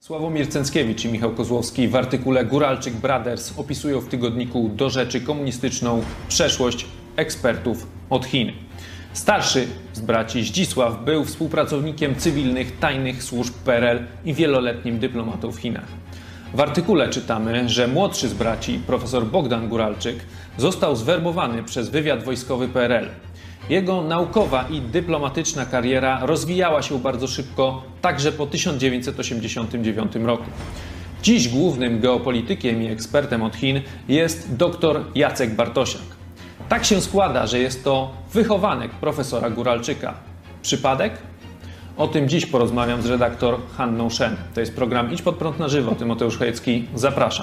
Sławomir Cęckiewicz i Michał Kozłowski w artykule Góralczyk Brothers opisują w tygodniku Do Rzeczy komunistyczną przeszłość ekspertów od Chin. Starszy z braci Zdzisław był współpracownikiem cywilnych tajnych służb PRL i wieloletnim dyplomatą w Chinach. W artykule czytamy, że młodszy z braci, profesor Bogdan Góralczyk, został zwerbowany przez wywiad wojskowy PRL. Jego naukowa i dyplomatyczna kariera rozwijała się bardzo szybko, także po 1989 roku. Dziś głównym geopolitykiem i ekspertem od Chin jest dr Jacek Bartosiak. Tak się składa, że jest to wychowanek profesora Góralczyka. Przypadek? O tym dziś porozmawiam z redaktor Hanną Shen. To jest program Idź pod prąd na żywo. Tymoteusz Chojecki, zapraszam.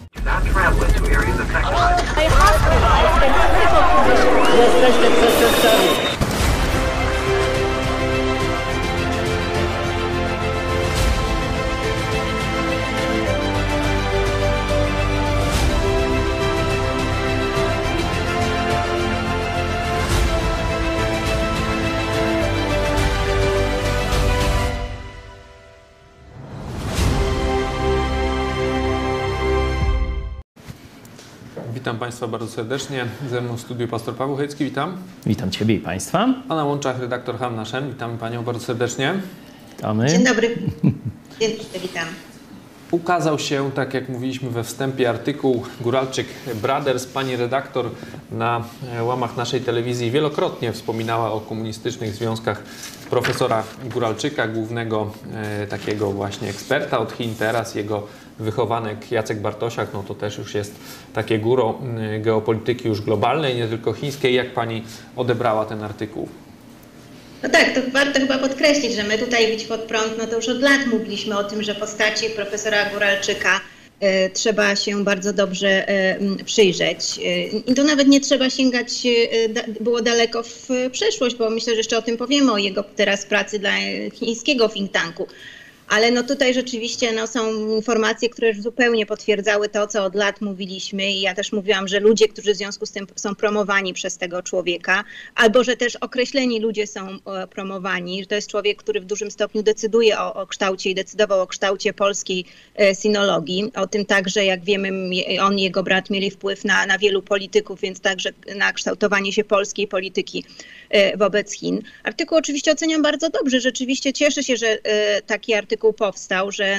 Jesteście przestępcami. Witam Państwa bardzo serdecznie. Ze mną w studiu pastor Paweł Chojecki, witam. Witam Ciebie i Państwa. A na łączach redaktor Hanna Shen, witam Panią bardzo serdecznie. Witamy. Dzień dobry. Dzień dobry, witam. Ukazał się, tak jak mówiliśmy we wstępie, artykuł Góralczyk Brothers. Pani redaktor na łamach naszej telewizji wielokrotnie wspominała o komunistycznych związkach profesora Góralczyka, głównego takiego właśnie eksperta od Chin. Teraz jego wychowanek Jacek Bartosiak, no to też już jest takie guru geopolityki już globalnej, nie tylko chińskiej. Jak Pani odebrała ten artykuł? No tak, to warto chyba podkreślić, że my tutaj Idź pod prąd, no to już od lat mówiliśmy o tym, że postaci profesora Góralczyka trzeba się bardzo dobrze przyjrzeć. I to nawet nie trzeba sięgać było daleko w przeszłość, bo myślę, że jeszcze o tym powiemy, o jego teraz pracy dla chińskiego think tanku. Ale no tutaj rzeczywiście no, są informacje, które już zupełnie potwierdzały to, co od lat mówiliśmy i ja też mówiłam, że ludzie, którzy w związku z tym są promowani przez tego człowieka, albo że też określeni ludzie są promowani, że to jest człowiek, który w dużym stopniu decyduje o kształcie i decydował o kształcie polskiej sinologii. O tym także, jak wiemy, on i jego brat mieli wpływ na wielu polityków, więc także na kształtowanie się polskiej polityki wobec Chin. Artykuł oczywiście oceniam bardzo dobrze. Rzeczywiście cieszę się, że taki artykuł powstał, że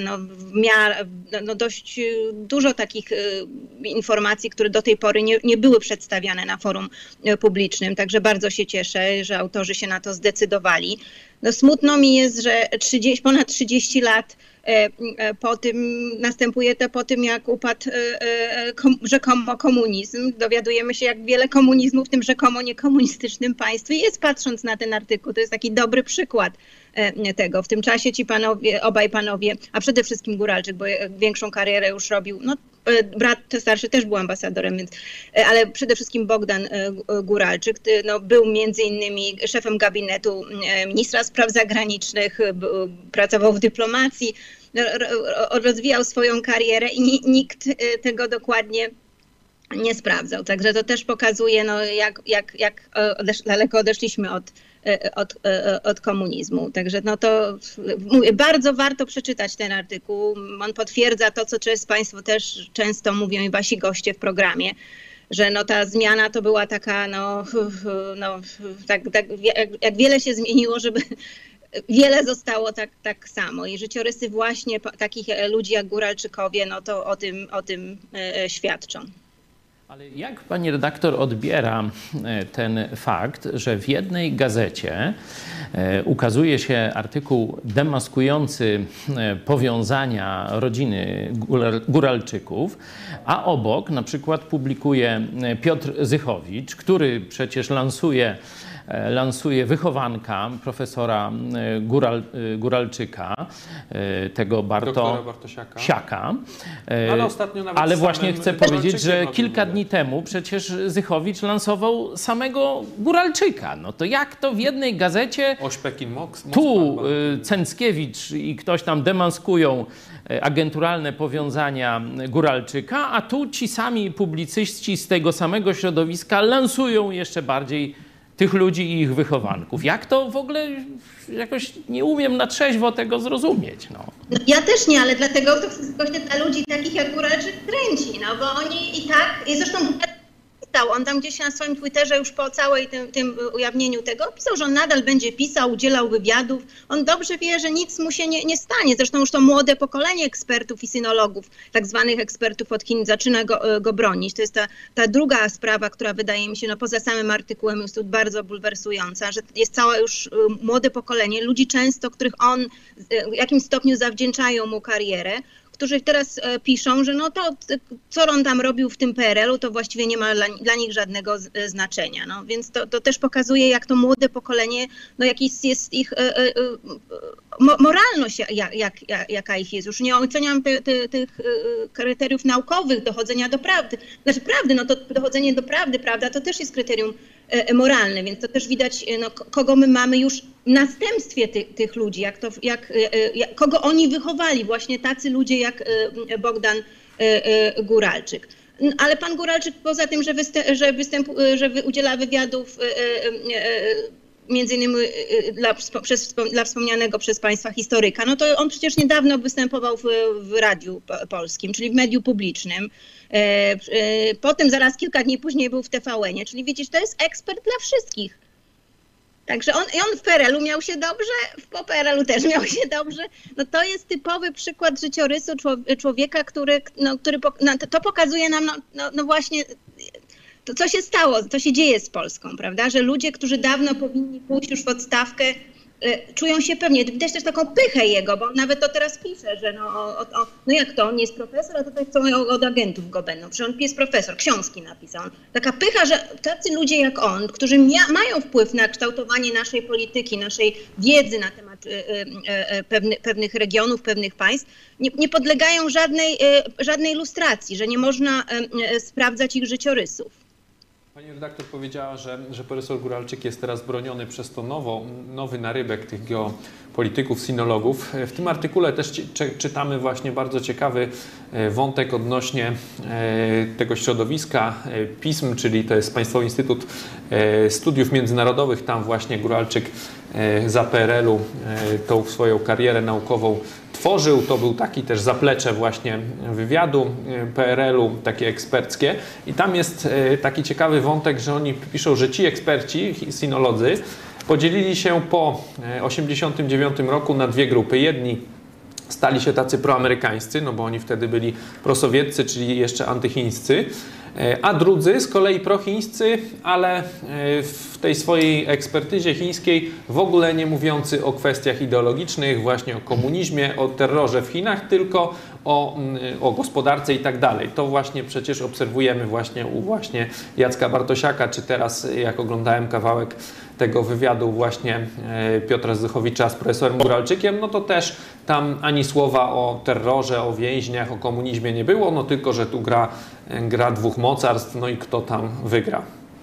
dość dużo takich informacji, które do tej pory nie były przedstawiane na forum publicznym. Także bardzo się cieszę, że autorzy się na to zdecydowali. No, smutno mi jest, że ponad 30 lat po tym następuje to po tym, jak upadł rzekomo komunizm. Dowiadujemy się, jak wiele komunizmu w tym rzekomo niekomunistycznym państwie jest, patrząc na ten artykuł. To jest taki dobry przykład tego. W tym czasie ci panowie, obaj panowie, a przede wszystkim Góralczyk, bo większą karierę już robił, no brat starszy też był ambasadorem, więc, ale przede wszystkim Bogdan Góralczyk no, był między innymi szefem gabinetu ministra spraw zagranicznych, pracował w dyplomacji, rozwijał swoją karierę i nikt tego dokładnie nie sprawdzał. Także to też pokazuje, no, jak daleko odeszliśmy od komunizmu. Także no to mówię, bardzo warto przeczytać ten artykuł. On potwierdza to, co Państwo też często mówią i wasi goście w programie, że no ta zmiana to była taka, jak wiele się zmieniło, żeby wiele zostało tak samo. I życiorysy właśnie takich ludzi jak Góralczykowie, no to o tym świadczą. Ale jak pani redaktor odbiera ten fakt, że w jednej gazecie ukazuje się artykuł demaskujący powiązania rodziny Góralczyków, a obok na przykład publikuje Piotr Zychowicz, który przecież lansuje wychowanka profesora Góralczyka, tego Bartosiaka. Ale właśnie chcę powiedzieć, że kilka dni temu przecież Zychowicz lansował samego Góralczyka. No to jak to w jednej gazecie tu Cęckiewicz i ktoś tam demaskują agenturalne powiązania Góralczyka, a tu ci sami publicyści z tego samego środowiska lansują jeszcze bardziej tych ludzi i ich wychowanków. Jak to w ogóle jakoś nie umiem na trzeźwo tego zrozumieć. No. Ja też nie, ale dlatego to właśnie dla ludzi takich jak Góralczyk kręci, no bo oni i tak, i zresztą on tam gdzieś na swoim Twitterze już po całej tym ujawnieniu tego pisał, że on nadal będzie pisał, udzielał wywiadów. On dobrze wie, że nic mu się nie stanie. Zresztą już to młode pokolenie ekspertów i synologów, tak zwanych ekspertów od Chin, zaczyna go bronić. To jest ta druga sprawa, która wydaje mi się, no poza samym artykułem jest tu bardzo bulwersująca, że jest całe już młode pokolenie, ludzi często, których on w jakimś stopniu zawdzięczają mu karierę, którzy teraz piszą, że no to, co on tam robił w tym PRL-u, to właściwie nie ma dla nich żadnego znaczenia. No, więc to też pokazuje, jak to młode pokolenie, no jakiś jest ich moralność, jaka ich jest. Już nie oceniam tych kryteriów naukowych, dochodzenia do prawdy. Znaczy prawdy, no to dochodzenie do prawdy, prawda, to też jest kryterium moralne, więc to też widać, no, kogo my mamy już w następstwie tych ludzi, kogo oni wychowali, właśnie tacy ludzie jak Bogdan Góralczyk. Ale pan Góralczyk poza tym, że udziela wywiadów między innymi dla wspomnianego przez państwa historyka, no to on przecież niedawno występował w Radiu Polskim, czyli w mediu publicznym. Potem zaraz kilka dni później był w TVN-ie, czyli wiecie, to jest ekspert dla wszystkich. Także on w PRL-u miał się dobrze, po PRL-u też miał się dobrze. No to jest typowy przykład życiorysu człowieka, który to pokazuje nam no właśnie to, co się stało, co się dzieje z Polską, prawda? Że ludzie, którzy dawno powinni pójść już w odstawkę, czują się pewnie. Widać też taką pychę jego, bo on nawet to teraz pisze, że no jak to, on nie jest profesor, a to tak co od agentów go będą. Przecież on jest profesor, książki napisał. Taka pycha, że tacy ludzie jak on, którzy mają wpływ na kształtowanie naszej polityki, naszej wiedzy na temat pewnych regionów, pewnych państw, nie podlegają żadnej lustracji, że nie można sprawdzać ich życiorysów. Pani redaktor powiedziała, że profesor Góralczyk jest teraz broniony przez to nowy narybek tych geopolityków, sinologów. W tym artykule też czytamy właśnie bardzo ciekawy wątek odnośnie tego środowiska pism, czyli to jest Państwowy Instytut Studiów Międzynarodowych. Tam właśnie Góralczyk za PRL-u tą swoją karierę naukową tworzył. To był taki też zaplecze właśnie wywiadu PRL-u, takie eksperckie. I tam jest taki ciekawy wątek, że oni piszą, że ci eksperci, sinolodzy, podzielili się po 1989 roku na dwie grupy. Jedni stali się tacy proamerykańscy, no bo oni wtedy byli prosowieccy, czyli jeszcze antychińscy, a drudzy z kolei prochińscy, ale w tej swojej ekspertyzie chińskiej w ogóle nie mówiący o kwestiach ideologicznych, właśnie o komunizmie, o terrorze w Chinach, tylko o gospodarce i tak dalej. To właśnie przecież obserwujemy właśnie u Jacka Bartosiaka, czy teraz jak oglądałem kawałek tego wywiadu właśnie Piotra Zychowicza z profesorem Góralczykiem, no to też tam ani słowa o terrorze, o więźniach, o komunizmie nie było, no tylko, że tu gra dwóch mocarstw, no i kto tam wygra.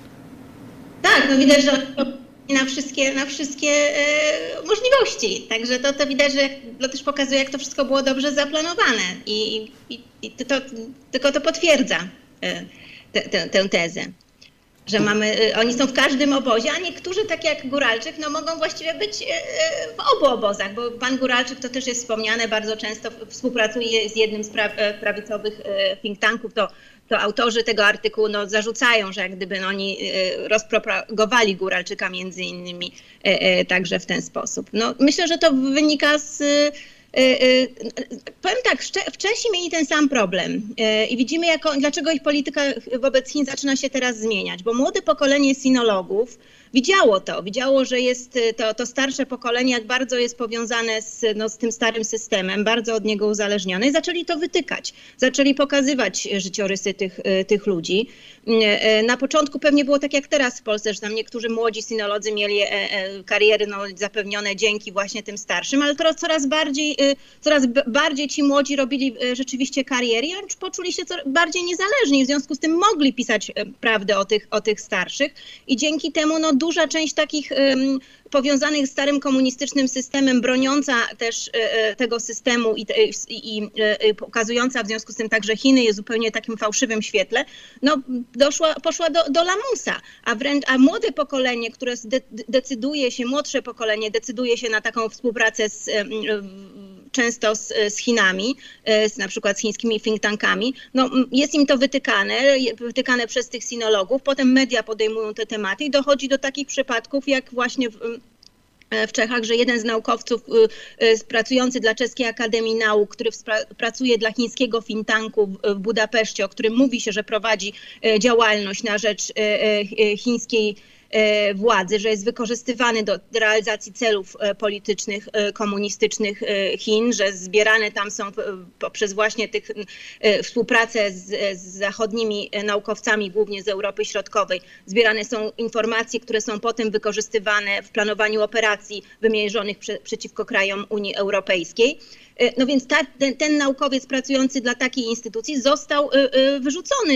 Tak, no widać, że na wszystkie możliwości. Także to widać, że to też pokazuje, jak to wszystko było dobrze zaplanowane i tylko to potwierdza tę tezę. Że oni są w każdym obozie, a niektórzy, tak jak Góralczyk, no mogą właściwie być w obu obozach, bo pan Góralczyk, to też jest wspomniane, bardzo często współpracuje z jednym z prawicowych think tanków, to autorzy tego artykułu zarzucają, że jak gdyby oni rozpropagowali Góralczyka między innymi także w ten sposób. No, myślę, że to wynika z... Powiem tak, Czesi mieli ten sam problem i widzimy, dlaczego ich polityka wobec Chin zaczyna się teraz zmieniać, bo młode pokolenie sinologów widziało, że jest to starsze pokolenie, jak bardzo jest powiązane z tym starym systemem, bardzo od niego uzależnione i zaczęli to wytykać, zaczęli pokazywać życiorysy tych ludzi. Na początku pewnie było tak jak teraz w Polsce, że tam niektórzy młodzi sinolodzy mieli kariery zapewnione dzięki właśnie tym starszym, ale teraz coraz bardziej ci młodzi robili rzeczywiście kariery i poczuli się coraz bardziej niezależni, w związku z tym mogli pisać prawdę o tych starszych i dzięki temu duża część takich powiązanych z starym komunistycznym systemem, broniąca też tego systemu i pokazująca w związku z tym także Chiny jest zupełnie takim fałszywym świetle, no poszła do lamusa, a młode pokolenie, które młodsze pokolenie decyduje się na taką współpracę często z Chinami, na przykład z chińskimi think tankami, no jest im to wytykane przez tych sinologów, potem media podejmują te tematy i dochodzi do takich przypadków jak właśnie w Czechach, że jeden z naukowców pracujący dla Czeskiej Akademii Nauk, który pracuje dla chińskiego think tanku w Budapeszcie, o którym mówi się, że prowadzi działalność na rzecz chińskiej władzy, że jest wykorzystywany do realizacji celów politycznych, komunistycznych Chin, że zbierane tam są poprzez właśnie współpracę z zachodnimi naukowcami, głównie z Europy Środkowej, zbierane są informacje, które są potem wykorzystywane w planowaniu operacji wymierzonych przeciwko krajom Unii Europejskiej. No więc ten naukowiec pracujący dla takiej instytucji został wyrzucony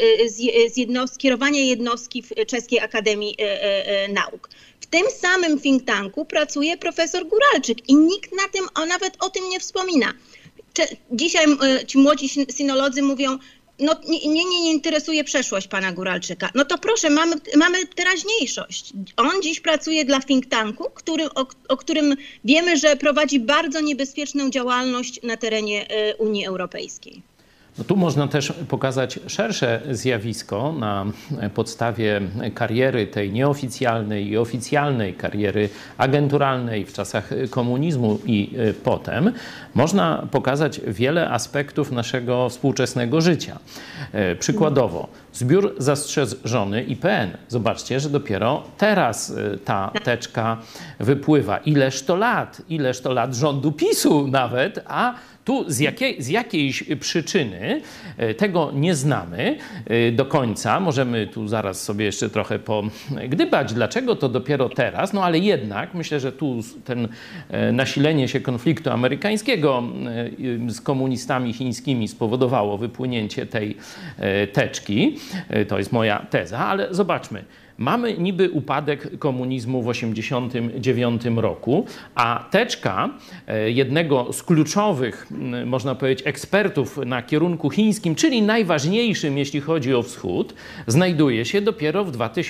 z kierowania jednostki w Czeskiej Akademii Nauk. W tym samym think tanku pracuje profesor Guralczyk i nikt nawet o tym nie wspomina. Dzisiaj ci młodzi sinolodzy mówią, no nie interesuje przeszłość pana Guralczyka. No to proszę, mamy teraźniejszość. On dziś pracuje dla think tanku, o którym wiemy, że prowadzi bardzo niebezpieczną działalność na terenie Unii Europejskiej. No tu można też pokazać szersze zjawisko na podstawie kariery tej nieoficjalnej i oficjalnej, kariery agenturalnej w czasach komunizmu i potem. Można pokazać wiele aspektów naszego współczesnego życia. Przykładowo, zbiór zastrzeżony IPN. Zobaczcie, że dopiero teraz ta teczka wypływa. Ileż to lat rządu PiS-u nawet, a tu z jakiejś przyczyny tego nie znamy do końca. Możemy tu zaraz sobie jeszcze trochę pogdybać, dlaczego to dopiero teraz. No ale jednak myślę, że tu nasilenie się konfliktu amerykańskiego z komunistami chińskimi spowodowało wypłynięcie tej teczki. To jest moja teza, ale zobaczmy. Mamy niby upadek komunizmu w 1989 roku, a teczka jednego z kluczowych, można powiedzieć, ekspertów na kierunku chińskim, czyli najważniejszym, jeśli chodzi o Wschód, znajduje się dopiero w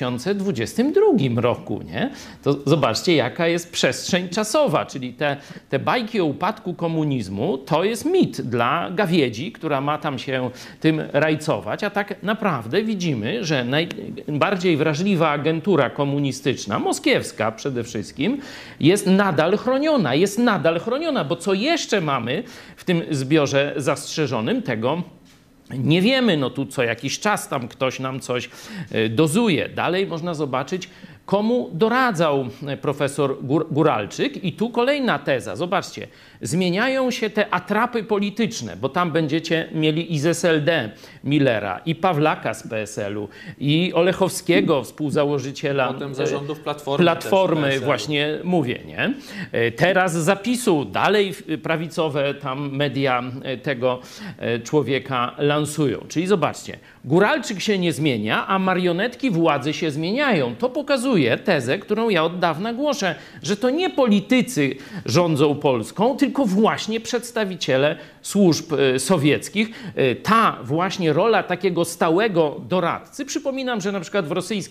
2022 roku. Nie? To zobaczcie, jaka jest przestrzeń czasowa, czyli te bajki o upadku komunizmu to jest mit dla gawiedzi, która ma tam się tym rajcować, a tak naprawdę widzimy, że najbardziej wrażliwa agentura komunistyczna, moskiewska przede wszystkim, jest nadal chroniona, bo co jeszcze mamy w tym zbiorze zastrzeżonym, tego nie wiemy. No tu co jakiś czas tam ktoś nam coś dozuje. Dalej można zobaczyć, komu doradzał profesor Guralczyk. I tu kolejna teza. Zobaczcie, zmieniają się te atrapy polityczne, bo tam będziecie mieli i z SLD Millera, i Pawlaka z PSL-u, i Olechowskiego, współzałożyciela potem zarządów Platformy właśnie mówię, nie? Teraz z Zapisu, dalej prawicowe tam media tego człowieka lansują. Czyli zobaczcie, Guralczyk się nie zmienia, a marionetki władzy się zmieniają. To pokazuje tezę, którą ja od dawna głoszę, że to nie politycy rządzą Polską, tylko właśnie przedstawiciele służb sowieckich. Ta właśnie rola takiego stałego doradcy. Przypominam, że na przykład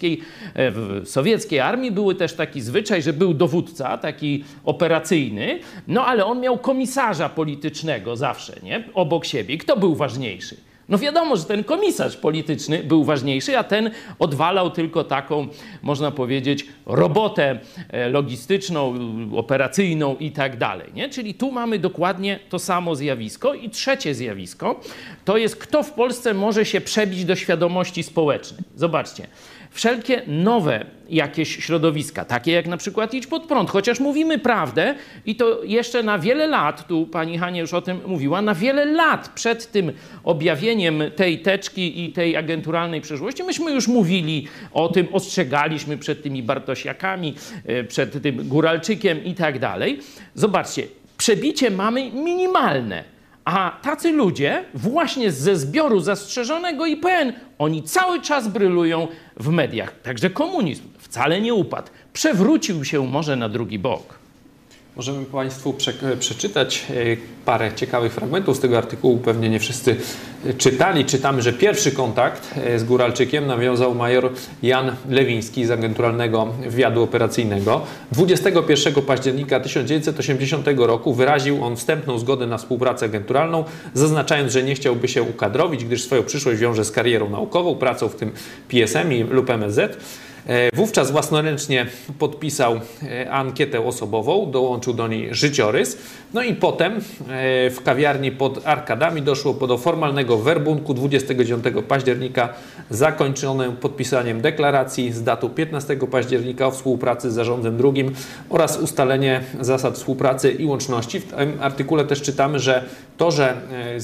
w sowieckiej armii był też taki zwyczaj, że był dowódca, taki operacyjny, no ale on miał komisarza politycznego zawsze, nie? Obok siebie. Kto był ważniejszy? No wiadomo, że ten komisarz polityczny był ważniejszy, a ten odwalał tylko taką, można powiedzieć, robotę logistyczną, operacyjną i tak dalej, nie? Czyli tu mamy dokładnie to samo zjawisko. I trzecie zjawisko to jest, kto w Polsce może się przebić do świadomości społecznej. Zobaczcie. Wszelkie nowe jakieś środowiska, takie jak na przykład Idź Pod Prąd, chociaż mówimy prawdę i to jeszcze na wiele lat, tu pani Hania już o tym mówiła, na wiele lat przed tym objawieniem tej teczki i tej agenturalnej przeszłości, myśmy już mówili o tym, ostrzegaliśmy przed tymi Bartosiakami, przed tym Guralczykiem i tak dalej. Zobaczcie, przebicie mamy minimalne, A tacy ludzie właśnie ze zbioru zastrzeżonego IPN, oni cały czas brylują w mediach. Także komunizm wcale nie upadł. Przewrócił się może na drugi bok. Możemy Państwu przeczytać parę ciekawych fragmentów z tego artykułu. Pewnie nie wszyscy czytali. Czytamy, że pierwszy kontakt z Góralczykiem nawiązał major Jan Lewiński z agenturalnego wywiadu operacyjnego. 21 października 1980 roku wyraził on wstępną zgodę na współpracę agenturalną, zaznaczając, że nie chciałby się ukadrowić, gdyż swoją przyszłość wiąże z karierą naukową, pracą w tym PSM lub MSZ. Wówczas własnoręcznie podpisał ankietę osobową, dołączył do niej życiorys. No i potem w kawiarni pod Arkadami doszło do formalnego werbunku 29 października, zakończonym podpisaniem deklaracji z datą 15 października o współpracy z zarządem drugim oraz ustalenie zasad współpracy i łączności. W tym artykule też czytamy, że to, że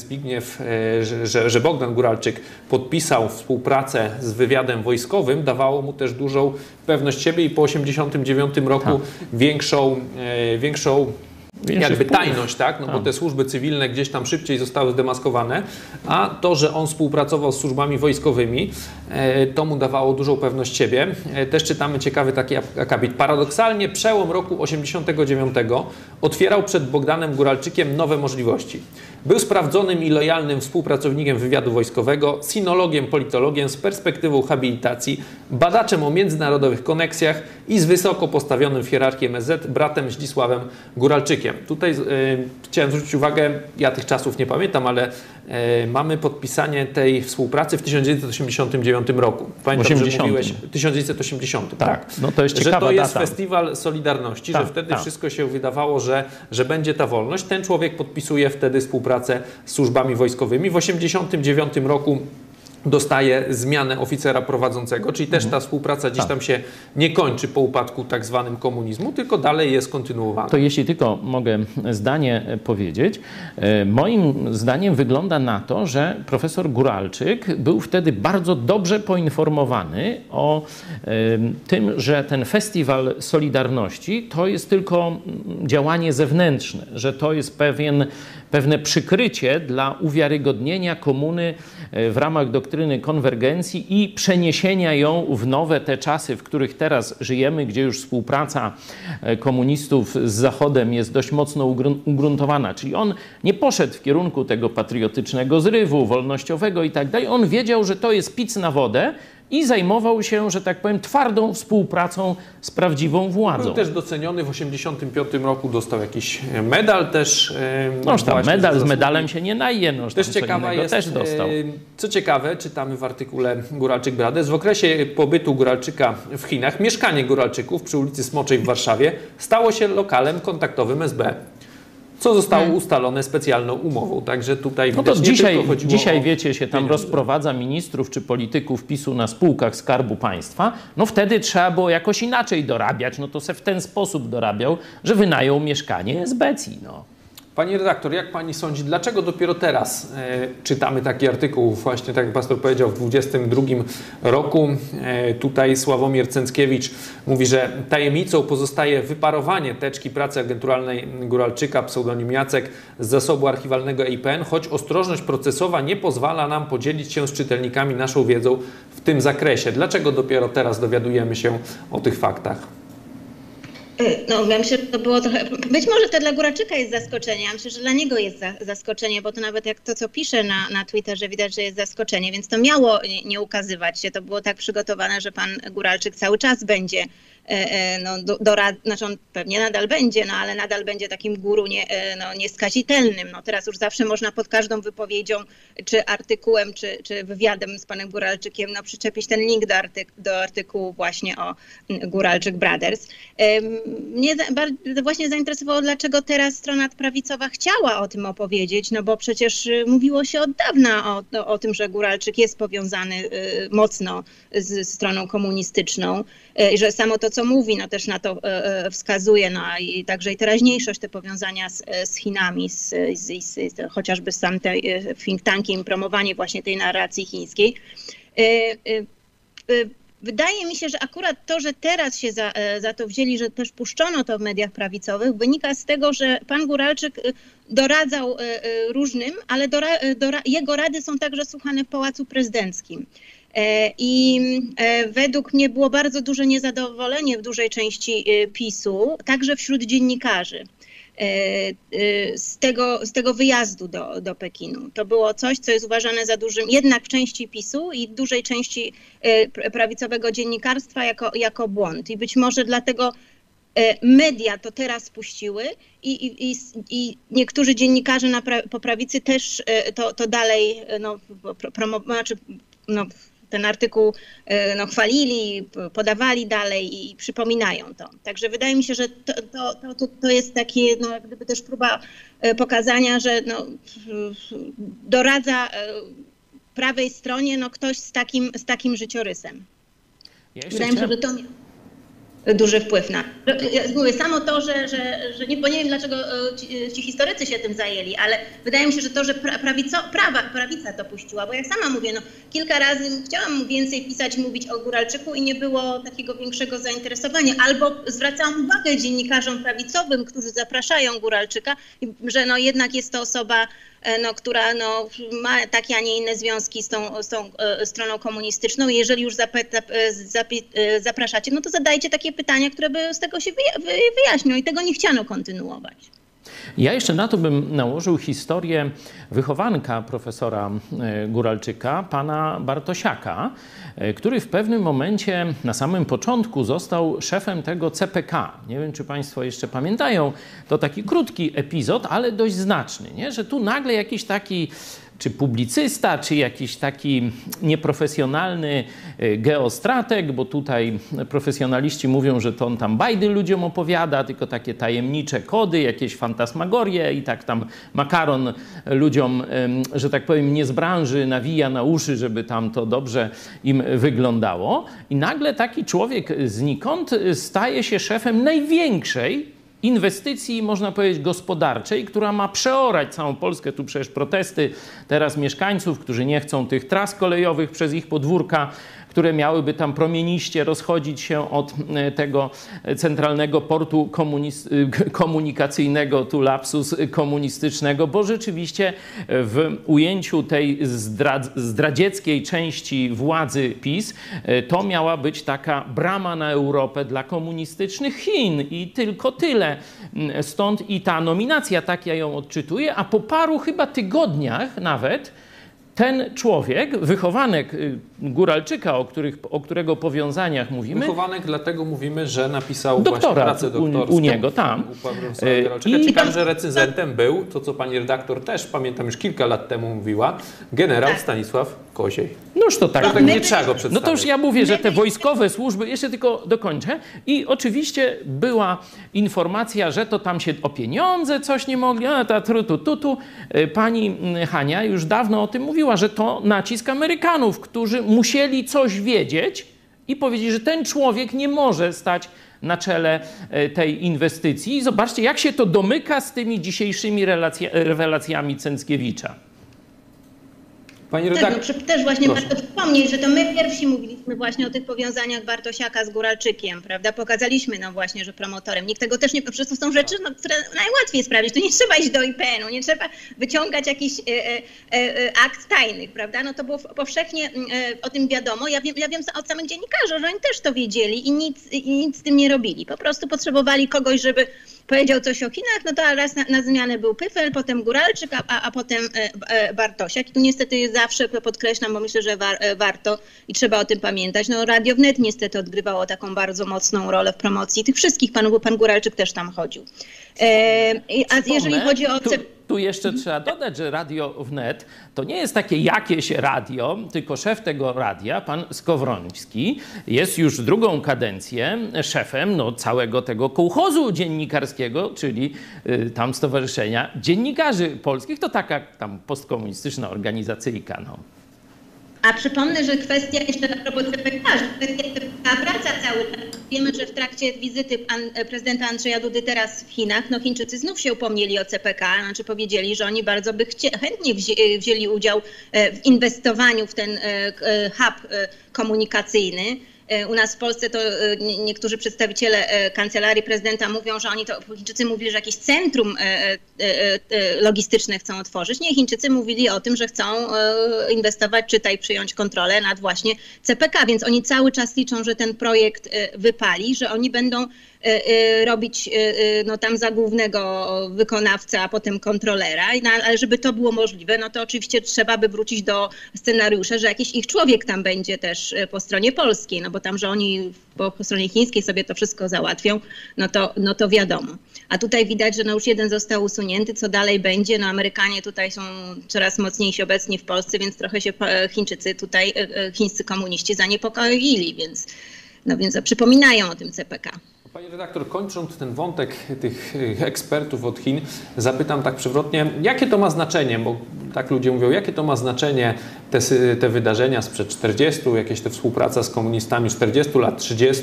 że Bogdan Góralczyk podpisał współpracę z wywiadem wojskowym, dawało mu też dużą pewność siebie i po 1989 roku większą jakby tajność, tak? No bo te służby cywilne gdzieś tam szybciej zostały zdemaskowane, a to, że on współpracował z służbami wojskowymi, to mu dawało dużą pewność siebie. Też czytamy ciekawy taki akapit. Paradoksalnie przełom roku 89 otwierał przed Bogdanem Góralczykiem nowe możliwości. Był sprawdzonym i lojalnym współpracownikiem wywiadu wojskowego, sinologiem, politologiem z perspektywą habilitacji, badaczem o międzynarodowych koneksjach i z wysoko postawionym w hierarchii MSZ bratem Zdzisławem Góralczykiem. Tutaj chciałem zwrócić uwagę, ja tych czasów nie pamiętam, ale mamy podpisanie tej współpracy w 1989 roku. Pamiętam, że mówiłeś 1980, tak? No to jest ciekawa że to jest data. Festiwal Solidarności, że wtedy wszystko się wydawało, że będzie ta wolność. Ten człowiek podpisuje wtedy współpracę z służbami wojskowymi. W 1989 roku dostaje zmianę oficera prowadzącego, czyli też ta współpraca gdzieś tam się nie kończy po upadku tak zwanym komunizmu, tylko dalej jest kontynuowana. To jeśli tylko mogę zdanie powiedzieć, moim zdaniem wygląda na to, że profesor Góralczyk był wtedy bardzo dobrze poinformowany o tym, że ten Festiwal Solidarności to jest tylko działanie zewnętrzne, że to jest pewne przykrycie dla uwiarygodnienia komuny w ramach doktryny konwergencji i przeniesienia ją w nowe te czasy, w których teraz żyjemy, gdzie już współpraca komunistów z Zachodem jest dość mocno ugruntowana. Czyli on nie poszedł w kierunku tego patriotycznego zrywu, wolnościowego i tak dalej. On wiedział, że to jest pic na wodę i zajmował się, że tak powiem, twardą współpracą z prawdziwą władzą. Był też doceniony w 1985 roku, dostał jakiś medal też. Noż tam medal z medalem się nie naje. Noż też ciekawa jest, też dostał. Co ciekawe, czytamy w artykule Góralczyk Brothers, w okresie pobytu Góralczyka w Chinach mieszkanie Góralczyków przy ulicy Smoczej w Warszawie stało się lokalem kontaktowym SB. Co zostało ustalone specjalną umową. Także tutaj no to dzisiaj wiecie, się tam rozprowadza ministrów czy polityków PiS-u na spółkach Skarbu Państwa. No wtedy trzeba było jakoś inaczej dorabiać. No to se w ten sposób dorabiał, że wynajął mieszkanie SBC. No. Pani redaktor, jak pani sądzi, dlaczego dopiero teraz czytamy taki artykuł, właśnie tak jak pastor powiedział, w 2022 roku. Tutaj Sławomir Cęckiewicz mówi, że tajemnicą pozostaje wyparowanie teczki pracy agenturalnej Góralczyka, pseudonim Jacek, z zasobu archiwalnego IPN, choć ostrożność procesowa nie pozwala nam podzielić się z czytelnikami naszą wiedzą w tym zakresie. Dlaczego dopiero teraz dowiadujemy się o tych faktach? No, ja myślę, że to było trochę. Być może to dla Góralczyka jest zaskoczenie. Ja myślę, że dla niego jest zaskoczenie, bo to nawet jak to, co pisze na Twitterze, widać, że jest zaskoczenie, więc to miało nie ukazywać się. To było tak przygotowane, że pan Góralczyk cały czas będzie. Znaczy on pewnie nadal będzie, no ale nadal będzie takim guru nieskazitelnym. No teraz już zawsze można pod każdą wypowiedzią, czy artykułem, czy wywiadem z panem Góralczykiem, przyczepić ten link do artykułu właśnie o Góralczyk Brothers. Mnie właśnie zainteresowało, dlaczego teraz strona prawicowa chciała o tym opowiedzieć, no bo przecież mówiło się od dawna o tym, że Góralczyk jest powiązany mocno z stroną komunistyczną i że samo to, co mówi, no też na to wskazuje, no i także i teraźniejszość, te powiązania z Chinami, chociażby sam te think tanki, promowanie właśnie tej narracji chińskiej. wydaje mi się, że akurat to, że teraz się za to wzięli, że też puszczono to w mediach prawicowych, wynika z tego, że pan Guralczyk doradzał różnym, ale jego rady są także słuchane w Pałacu Prezydenckim. I według mnie było bardzo duże niezadowolenie w dużej części PiS-u, także wśród dziennikarzy, z tego wyjazdu do Pekinu. To było coś, co jest uważane za dużym, jednak w części PiS-u i w dużej części prawicowego dziennikarstwa jako błąd. I być może dlatego media to teraz puściły i niektórzy dziennikarze po prawicy też to dalej ten artykuł chwalili, podawali dalej i przypominają to. Także wydaje mi się, że to jest takie, jak gdyby też próba pokazania, że doradza prawej stronie ktoś z takim życiorysem. Wydaje mi się, że to miało duży wpływ na. Mówię, samo to, że nie wiem, dlaczego ci historycy się tym zajęli, ale wydaje mi się, że to, że prawica to puściła, bo jak sama mówię, kilka razy chciałam więcej pisać, mówić o Guralczyku i nie było takiego większego zainteresowania. Albo zwracałam uwagę dziennikarzom prawicowym, którzy zapraszają Guralczyka, że jednak jest to osoba, która ma takie, a nie inne związki z tą stroną komunistyczną. Jeżeli już zapraszacie, to zadajcie takie pytania, które by z tego się wyjaśnią i tego nie chciano kontynuować. Ja jeszcze na to bym nałożył historię wychowanka profesora Guralczyka, pana Bartosiaka, który w pewnym momencie na samym początku został szefem tego CPK. Nie wiem, czy państwo jeszcze pamiętają, to taki krótki epizod, ale dość znaczny, nie? Że tu nagle jakiś taki czy publicysta, czy jakiś taki nieprofesjonalny geostrateg, bo tutaj profesjonaliści mówią, że to on tam bajdy ludziom opowiada, tylko takie tajemnicze kody, jakieś fantasmagorie i tak tam makaron ludziom, że tak powiem, nie z branży nawija na uszy, żeby tam to dobrze im wyglądało. I nagle taki człowiek znikąd staje się szefem największej inwestycji, można powiedzieć, gospodarczej, która ma przeorać całą Polskę. Tu przecież protesty teraz mieszkańców, którzy nie chcą tych tras kolejowych przez ich podwórka, które miałyby tam promieniście rozchodzić się od tego centralnego portu komunikacyjnego, tu lapsus komunistycznego, bo rzeczywiście w ujęciu tej zdradzieckiej części władzy PiS to miała być taka brama na Europę dla komunistycznych Chin i tylko tyle. Stąd i ta nominacja, tak ja ją odczytuję, a po paru chyba tygodniach nawet ten człowiek, wychowanek Guralczyka, o którego powiązaniach mówimy. Wychowanek, dlatego mówimy, że napisał właśnie pracę doktorską u niego tam. Ciekawe, że recenzentem był, to co pani redaktor też, pamiętam, już kilka lat temu mówiła, generał Stanisław Koziej. No już to tak. Nie trzeba go przedstawić. No to już ja mówię, że te wojskowe służby, jeszcze tylko dokończę. I oczywiście była informacja, że to tam się o pieniądze coś nie mogli, tutu. Pani Hania już dawno o tym mówiła, że to nacisk Amerykanów, którzy musieli coś wiedzieć i powiedzieć, że ten człowiek nie może stać na czele tej inwestycji. I zobaczcie, jak się to domyka z tymi dzisiejszymi rewelacjami Cęckiewicza. Pani redaktor, tak, też właśnie warto wspomnieć, że to my pierwsi mówiliśmy właśnie o tych powiązaniach Bartosiaka z Guralczykiem, prawda? Pokazaliśmy właśnie, że promotorem. Nikt tego też nie... Przecież to są rzeczy, które najłatwiej sprawdzić. Tu nie trzeba iść do IPN-u, nie trzeba wyciągać jakichś akt tajnych, prawda? To było powszechnie o tym wiadomo. Ja wiem od samych dziennikarzy, że oni też to wiedzieli i nic z tym nie robili. Po prostu potrzebowali kogoś, żeby powiedział coś o Chinach, to raz na zmianę był Pyfel, potem Guralczyk, a potem Bartosiak. I tu niestety zawsze podkreślam, bo myślę, że warto i trzeba o tym pamiętać. Radio Wnet niestety odgrywało taką bardzo mocną rolę w promocji tych wszystkich panów, bo pan Guralczyk też tam chodził. A jeżeli chodzi o... Tu jeszcze trzeba dodać, że Radio Wnet to nie jest takie jakieś radio, tylko szef tego radia, pan Skowroński, jest już drugą kadencję szefem całego tego kołchozu dziennikarskiego, czyli tam Stowarzyszenia Dziennikarzy Polskich. To taka tam postkomunistyczna organizacyjka. A przypomnę, że kwestia jeszcze a propos CPK, że kwestia CPK wraca cały czas. Wiemy, że w trakcie wizyty prezydenta Andrzeja Dudy teraz w Chinach, Chińczycy znów się upomnieli o CPK, powiedzieli, że oni bardzo by chętnie wzięli udział w inwestowaniu w ten hub komunikacyjny. U nas w Polsce to niektórzy przedstawiciele kancelarii prezydenta mówią, że Chińczycy mówili, że jakieś centrum logistyczne chcą otworzyć. Nie, Chińczycy mówili o tym, że chcą inwestować, czytaj, przyjąć kontrolę nad właśnie CPK, więc oni cały czas liczą, że ten projekt wypali, że oni będą robić no, tam za głównego wykonawcę, a potem kontrolera, ale żeby to było możliwe, no to oczywiście trzeba by wrócić do scenariusza, że jakiś ich człowiek tam będzie też po stronie polskiej, no bo tam, że oni po stronie chińskiej sobie to wszystko załatwią, no to wiadomo. A tutaj widać, że no już jeden został usunięty, co dalej będzie, no Amerykanie tutaj są coraz mocniejsi obecni w Polsce, więc trochę się Chińczycy tutaj, chińscy komuniści zaniepokoili, więc przypominają o tym CPK. Pani redaktor, kończąc ten wątek tych ekspertów od Chin, zapytam tak przewrotnie, jakie to ma znaczenie, bo tak ludzie mówią, jakie to ma znaczenie te wydarzenia sprzed 40, jakieś te współpraca z komunistami 40 lat, 30,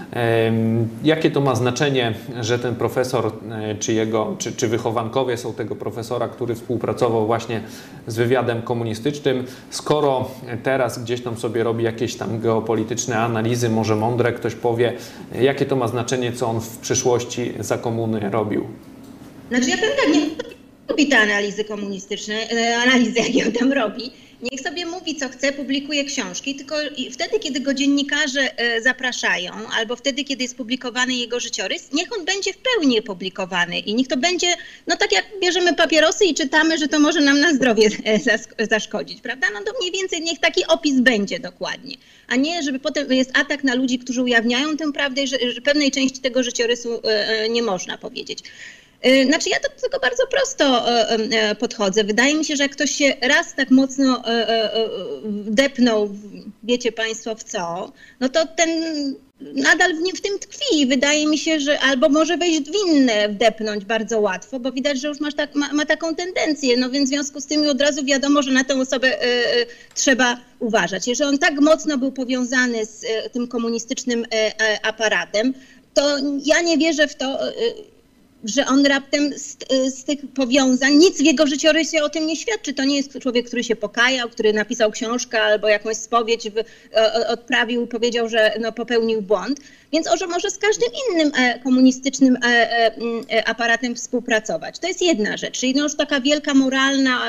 jakie to ma znaczenie, że ten profesor czy wychowankowie są tego profesora, który współpracował właśnie z wywiadem komunistycznym, skoro teraz gdzieś tam sobie robi jakieś tam geopolityczne analizy, może mądre, ktoś powie, jakie to ma znaczenie, co on w przyszłości za komuny robił? Znaczy ja powiem tak, nie lubi te analizy komunistyczne, analizy jakie on tam robi. Niech sobie mówi, co chce, publikuje książki, tylko wtedy, kiedy go dziennikarze zapraszają, albo wtedy, kiedy jest publikowany jego życiorys, niech on będzie w pełni publikowany i niech to będzie, no tak jak bierzemy papierosy i czytamy, że to może nam na zdrowie zaszkodzić, prawda? No to mniej więcej niech taki opis będzie dokładnie, a nie, żeby potem jest atak na ludzi, którzy ujawniają tę prawdę i że pewnej części tego życiorysu nie można powiedzieć. Znaczy ja do tego bardzo prosto podchodzę. Wydaje mi się, że jak ktoś się raz tak mocno wdepnął, wiecie Państwo w co, no to ten nadal w tym tkwi. Wydaje mi się, że albo może wejść w inne wdepnąć bardzo łatwo, bo widać, że już ma taką tendencję, no więc w związku z tym od razu wiadomo, że na tę osobę trzeba uważać. Jeżeli on tak mocno był powiązany z tym komunistycznym aparatem, to ja nie wierzę w to, że on raptem z tych powiązań, nic w jego życiorysie o tym nie świadczy. To nie jest człowiek, który się pokajał, który napisał książkę albo jakąś spowiedź odprawił i powiedział, że no, popełnił błąd. Więc może z każdym innym komunistycznym aparatem współpracować. To jest jedna rzecz. Czyli no już taka wielka moralna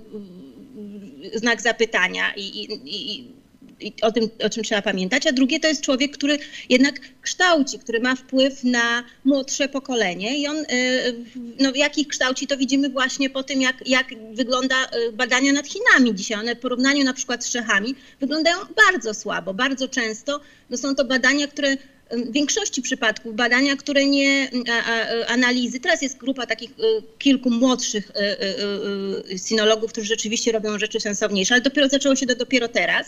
znak zapytania i o czym trzeba pamiętać, a drugie to jest człowiek, który jednak kształci, który ma wpływ na młodsze pokolenie i on, no jak ich kształci, to widzimy właśnie po tym, jak wygląda badania nad Chinami dzisiaj. One w porównaniu na przykład z Czechami wyglądają bardzo słabo, bardzo często no są to badania, które w większości przypadków badania, które nie analizy. Teraz jest grupa takich kilku młodszych sinologów, którzy rzeczywiście robią rzeczy sensowniejsze, ale dopiero zaczęło się to dopiero teraz.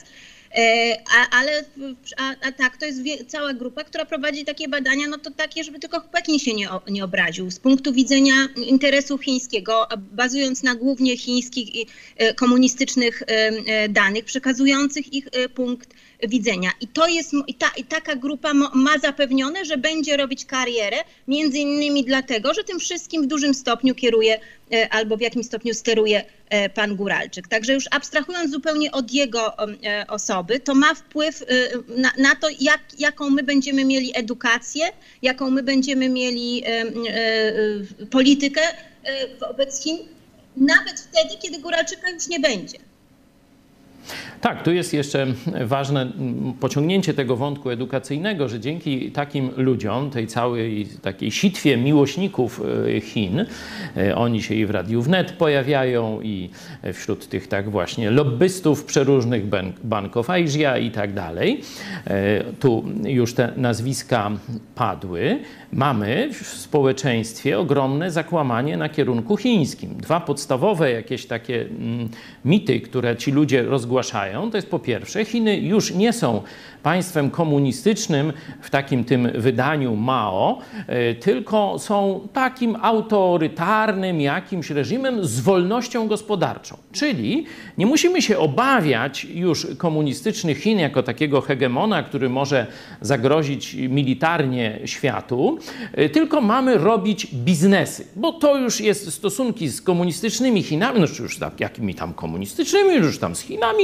A tak, to jest cała grupa, która prowadzi takie badania, no to takie, żeby tylko Pekin się nie obraził. Z punktu widzenia interesu chińskiego, bazując na głównie chińskich i komunistycznych danych, przekazujących ich punkt widzenia. I to jest, taka grupa ma zapewnione, że będzie robić karierę, między innymi dlatego, że tym wszystkim w dużym stopniu kieruje albo w jakimś stopniu steruje pan Góralczyk. Także już abstrahując zupełnie od jego osoby, to ma wpływ na to, jaką my będziemy mieli edukację, jaką my będziemy mieli politykę wobec Chin, nawet wtedy, kiedy Góralczyka już nie będzie. Tak, tu jest jeszcze ważne pociągnięcie tego wątku edukacyjnego, że dzięki takim ludziom, tej całej takiej sitwie miłośników Chin, oni się i w Radiu Wnet pojawiają i wśród tych tak właśnie lobbystów przeróżnych Bank of Asia i tak dalej. Tu już te nazwiska padły. Mamy w społeczeństwie ogromne zakłamanie na kierunku chińskim. Dwa podstawowe jakieś takie mity, które ci ludzie rozgłaszają, to jest po pierwsze, Chiny już nie są państwem komunistycznym w takim tym wydaniu Mao, tylko są takim autorytarnym jakimś reżimem z wolnością gospodarczą. Czyli nie musimy się obawiać już komunistycznych Chin jako takiego hegemona, który może zagrozić militarnie światu, tylko mamy robić biznesy, bo to już jest stosunki z komunistycznymi Chinami, no już tak, jakimi tam komunistycznymi, już tam z Chinami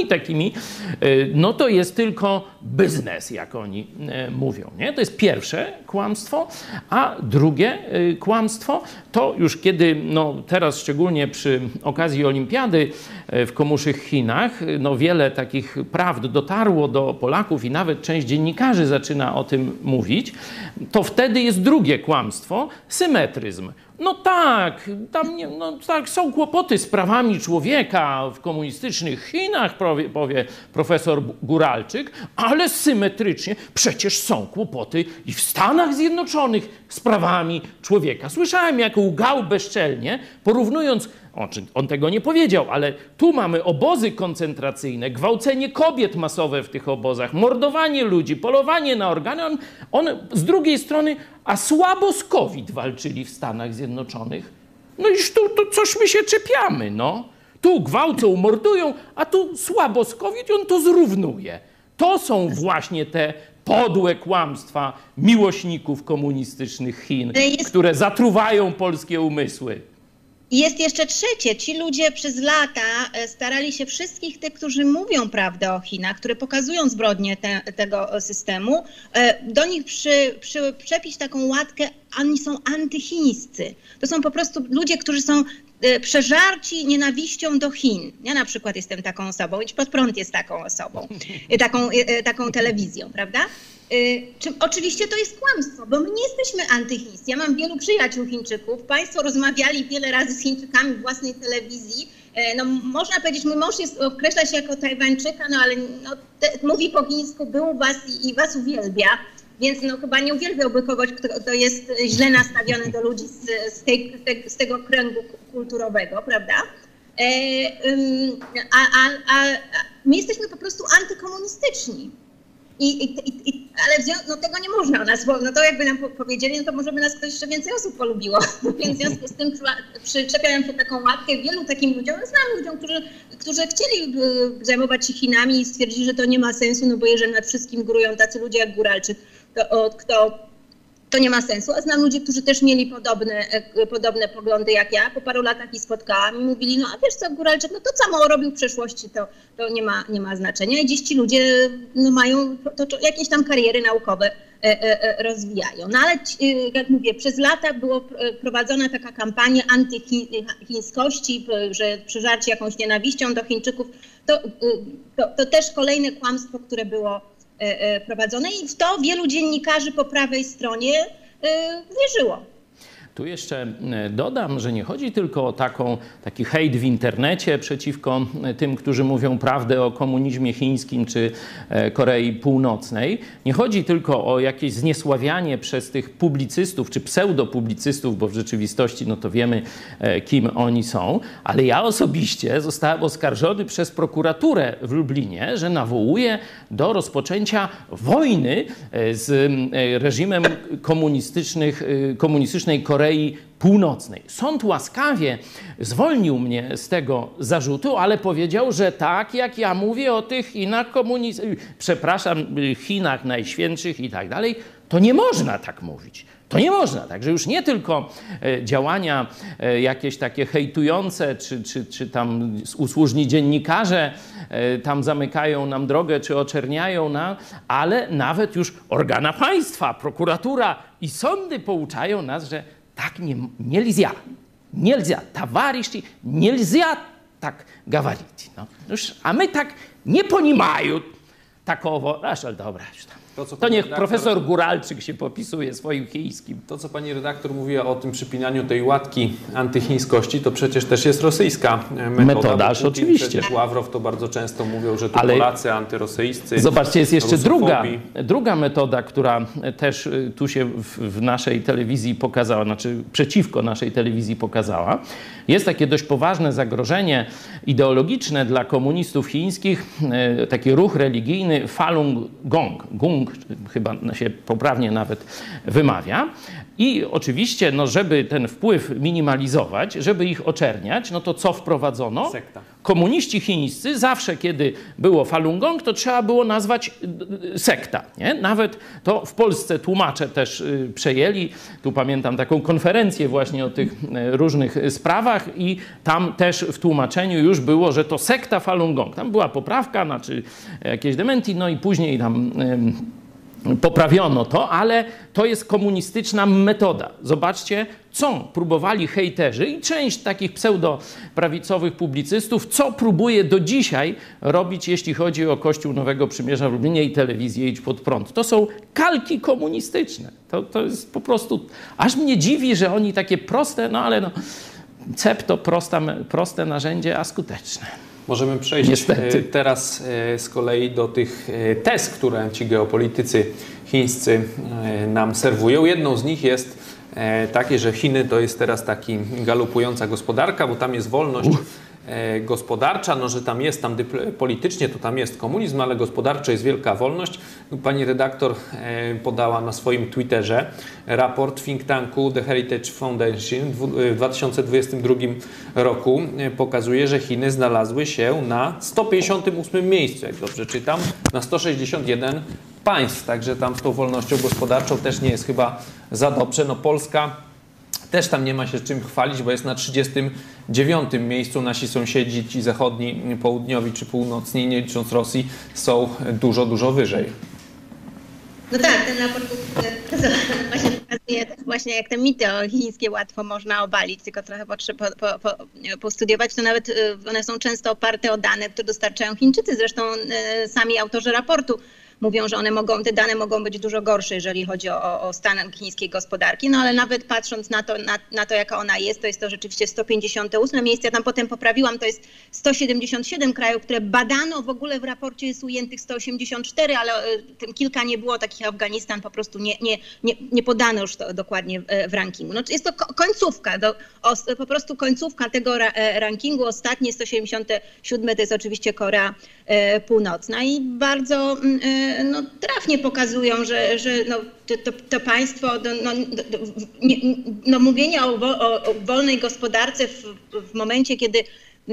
kłamstwami takimi, no to jest tylko biznes, jak oni mówią, nie? To jest pierwsze kłamstwo, a drugie kłamstwo to już kiedy, no teraz szczególnie przy okazji olimpiady w komuszych Chinach, no wiele takich prawd dotarło do Polaków i nawet część dziennikarzy zaczyna o tym mówić, to wtedy jest drugie kłamstwo, symetryzm. No tak, tam nie, no tak, są kłopoty z prawami człowieka w komunistycznych Chinach, powie profesor Guralczyk, ale symetrycznie przecież są kłopoty i w Stanach Zjednoczonych z prawami człowieka. Słyszałem, jak łgał bezczelnie, porównując, on tego nie powiedział, ale tu mamy obozy koncentracyjne, gwałcenie kobiet masowe w tych obozach, mordowanie ludzi, polowanie na organy. On z drugiej strony, a słabo z COVID walczyli w Stanach Zjednoczonych. No iż tu coś my się czepiamy, no. Tu gwałcą, mordują, a tu słabo z COVID i on to zrównuje. To są właśnie te podłe kłamstwa miłośników komunistycznych Chin, które zatruwają polskie umysły. I jest jeszcze trzecie. Ci ludzie przez lata starali się wszystkich tych, którzy mówią prawdę o Chinach, które pokazują zbrodnie tego systemu, do nich przepić taką łatkę, oni są antychińscy. To są po prostu ludzie, którzy są przeżarci nienawiścią do Chin. Ja na przykład jestem taką osobą, i Pod Prąd jest taką osobą, taką telewizją, prawda? Oczywiście to jest kłamstwo, bo my nie jesteśmy antychińscy. Ja mam wielu przyjaciół Chińczyków. Państwo rozmawiali wiele razy z Chińczykami w własnej telewizji. No, można powiedzieć, mój mąż określa się jako Tajwańczyka, no ale no, mówi po chińsku, był u was i was uwielbia. Więc no, chyba nie uwielbiałby kogoś, kto jest źle nastawiony do ludzi z tego kręgu kulturowego, prawda? My jesteśmy po prostu antykomunistyczni. Ale no, tego nie można o nas, bo no to jakby nam powiedzieli, no to może by nas ktoś jeszcze więcej osób polubiło. Więc w związku z tym przyczepiają się taką łatkę wielu takim ludziom. Znam ludziom, którzy chcieli zajmować się Chinami i stwierdzili, że to nie ma sensu, no bo jeżeli nad wszystkim górują tacy ludzie jak Guralczyk, to nie ma sensu. A znam ludzi, którzy też mieli podobne poglądy jak ja. Po paru latach ich spotkałam i mówili, no a wiesz co, Guralczyk, no to co mało robił w przeszłości, to nie ma znaczenia. I dziś ci ludzie no, mają jakieś tam kariery naukowe rozwijają. No ale jak mówię, przez lata była prowadzona taka kampania antychińskości, że przeżarci jakąś nienawiścią do Chińczyków. To też kolejne kłamstwo, które było prowadzone i w to wielu dziennikarzy po prawej stronie wierzyło. Tu jeszcze dodam, że nie chodzi tylko o taki hejt w internecie przeciwko tym, którzy mówią prawdę o komunizmie chińskim czy Korei Północnej. Nie chodzi tylko o jakieś zniesławianie przez tych publicystów czy pseudopublicystów, bo w rzeczywistości no to wiemy, kim oni są. Ale ja osobiście zostałem oskarżony przez prokuraturę w Lublinie, że nawołuję do rozpoczęcia wojny z reżimem komunistycznej Korei Północnej. Sąd łaskawie zwolnił mnie z tego zarzutu, ale powiedział, że tak jak ja mówię o tych Chinach najświętszych i tak dalej, to nie można tak mówić. To nie można. Także już nie tylko działania jakieś takie hejtujące, czy tam usłużni dziennikarze tam zamykają nam drogę, czy oczerniają ale nawet już organa państwa, prokuratura i sądy pouczają nas, że tak нельзя, товарищи, нельзя tak говорить. No. A my tak nie понимают takowo. Ale dobra, już tam. To niech profesor Guralczyk się popisuje swoim chińskim. To, co pani redaktor mówiła o tym przypinaniu tej łatki antychińskości, to przecież też jest rosyjska metoda. Oczywiście. Przecież Ławrow to bardzo często mówią, że to Polacy antyrosyjscy. Zobaczcie, jest jeszcze druga metoda, która też tu się w naszej telewizji pokazała, znaczy przeciwko naszej telewizji pokazała. Jest takie dość poważne zagrożenie ideologiczne dla komunistów chińskich, taki ruch religijny Falun Gong, chyba się poprawnie nawet wymawia. I oczywiście, no, żeby ten wpływ minimalizować, żeby ich oczerniać, no to co wprowadzono? Sekta. Komuniści chińscy zawsze, kiedy było Falun Gong, to trzeba było nazwać sekta. Nie? Nawet to w Polsce tłumacze też przejęli. Tu pamiętam taką konferencję właśnie o tych różnych sprawach i tam też w tłumaczeniu już było, że to sekta Falun Gong. Tam była poprawka, znaczy jakieś dementi, no i później tam poprawiono to, ale to jest komunistyczna metoda. Zobaczcie, co próbowali hejterzy i część takich pseudoprawicowych publicystów, co próbuje do dzisiaj robić, jeśli chodzi o Kościół Nowego Przymierza w Lublinie i telewizję Idź Pod Prąd. To są kalki komunistyczne. To jest po prostu... Aż mnie dziwi, że oni takie proste, no ale no, CEP to proste narzędzie, a skuteczne. Możemy przejść niestety teraz z kolei do tych tez, które ci geopolitycy chińscy nam serwują. Jedną z nich jest takie, że Chiny to jest teraz taki galopująca gospodarka, bo tam jest wolność gospodarcza, no że tam jest, politycznie to tam jest komunizm, ale gospodarczo jest wielka wolność. Pani redaktor podała na swoim Twitterze raport think tanku The Heritage Foundation w 2022 roku. Pokazuje, że Chiny znalazły się na 158 miejscu, jak dobrze czytam, na 161 państw. Także tam z tą wolnością gospodarczą też nie jest chyba za dobrze. No Polska też tam nie ma się czym chwalić, bo jest na 39 miejscu. Nasi sąsiedzi, ci zachodni, południowi czy północni, nie licząc Rosji, są dużo, dużo wyżej. No tak, ten raport właśnie pokazuje właśnie, jak te mity chińskie łatwo można obalić, tylko trochę potrzeba postudiować. To nawet one są często oparte o dane, które dostarczają Chińczycy. Zresztą sami autorzy raportu mówią, że te dane mogą być dużo gorsze, jeżeli chodzi o stan chińskiej gospodarki. No ale nawet patrząc na to, jaka ona jest, to jest to rzeczywiście 158 miejsce. Ja tam potem poprawiłam, to jest 177 krajów, które badano. W ogóle w raporcie jest ujętych 184, ale tym kilka nie było, takich Afganistan po prostu nie podano już to dokładnie w rankingu. No, jest to końcówka, po prostu końcówka tego rankingu. Ostatnie 177 to jest oczywiście Korea Północna i bardzo trafnie pokazują, że to państwo, mówienie o wolnej gospodarce w momencie, kiedy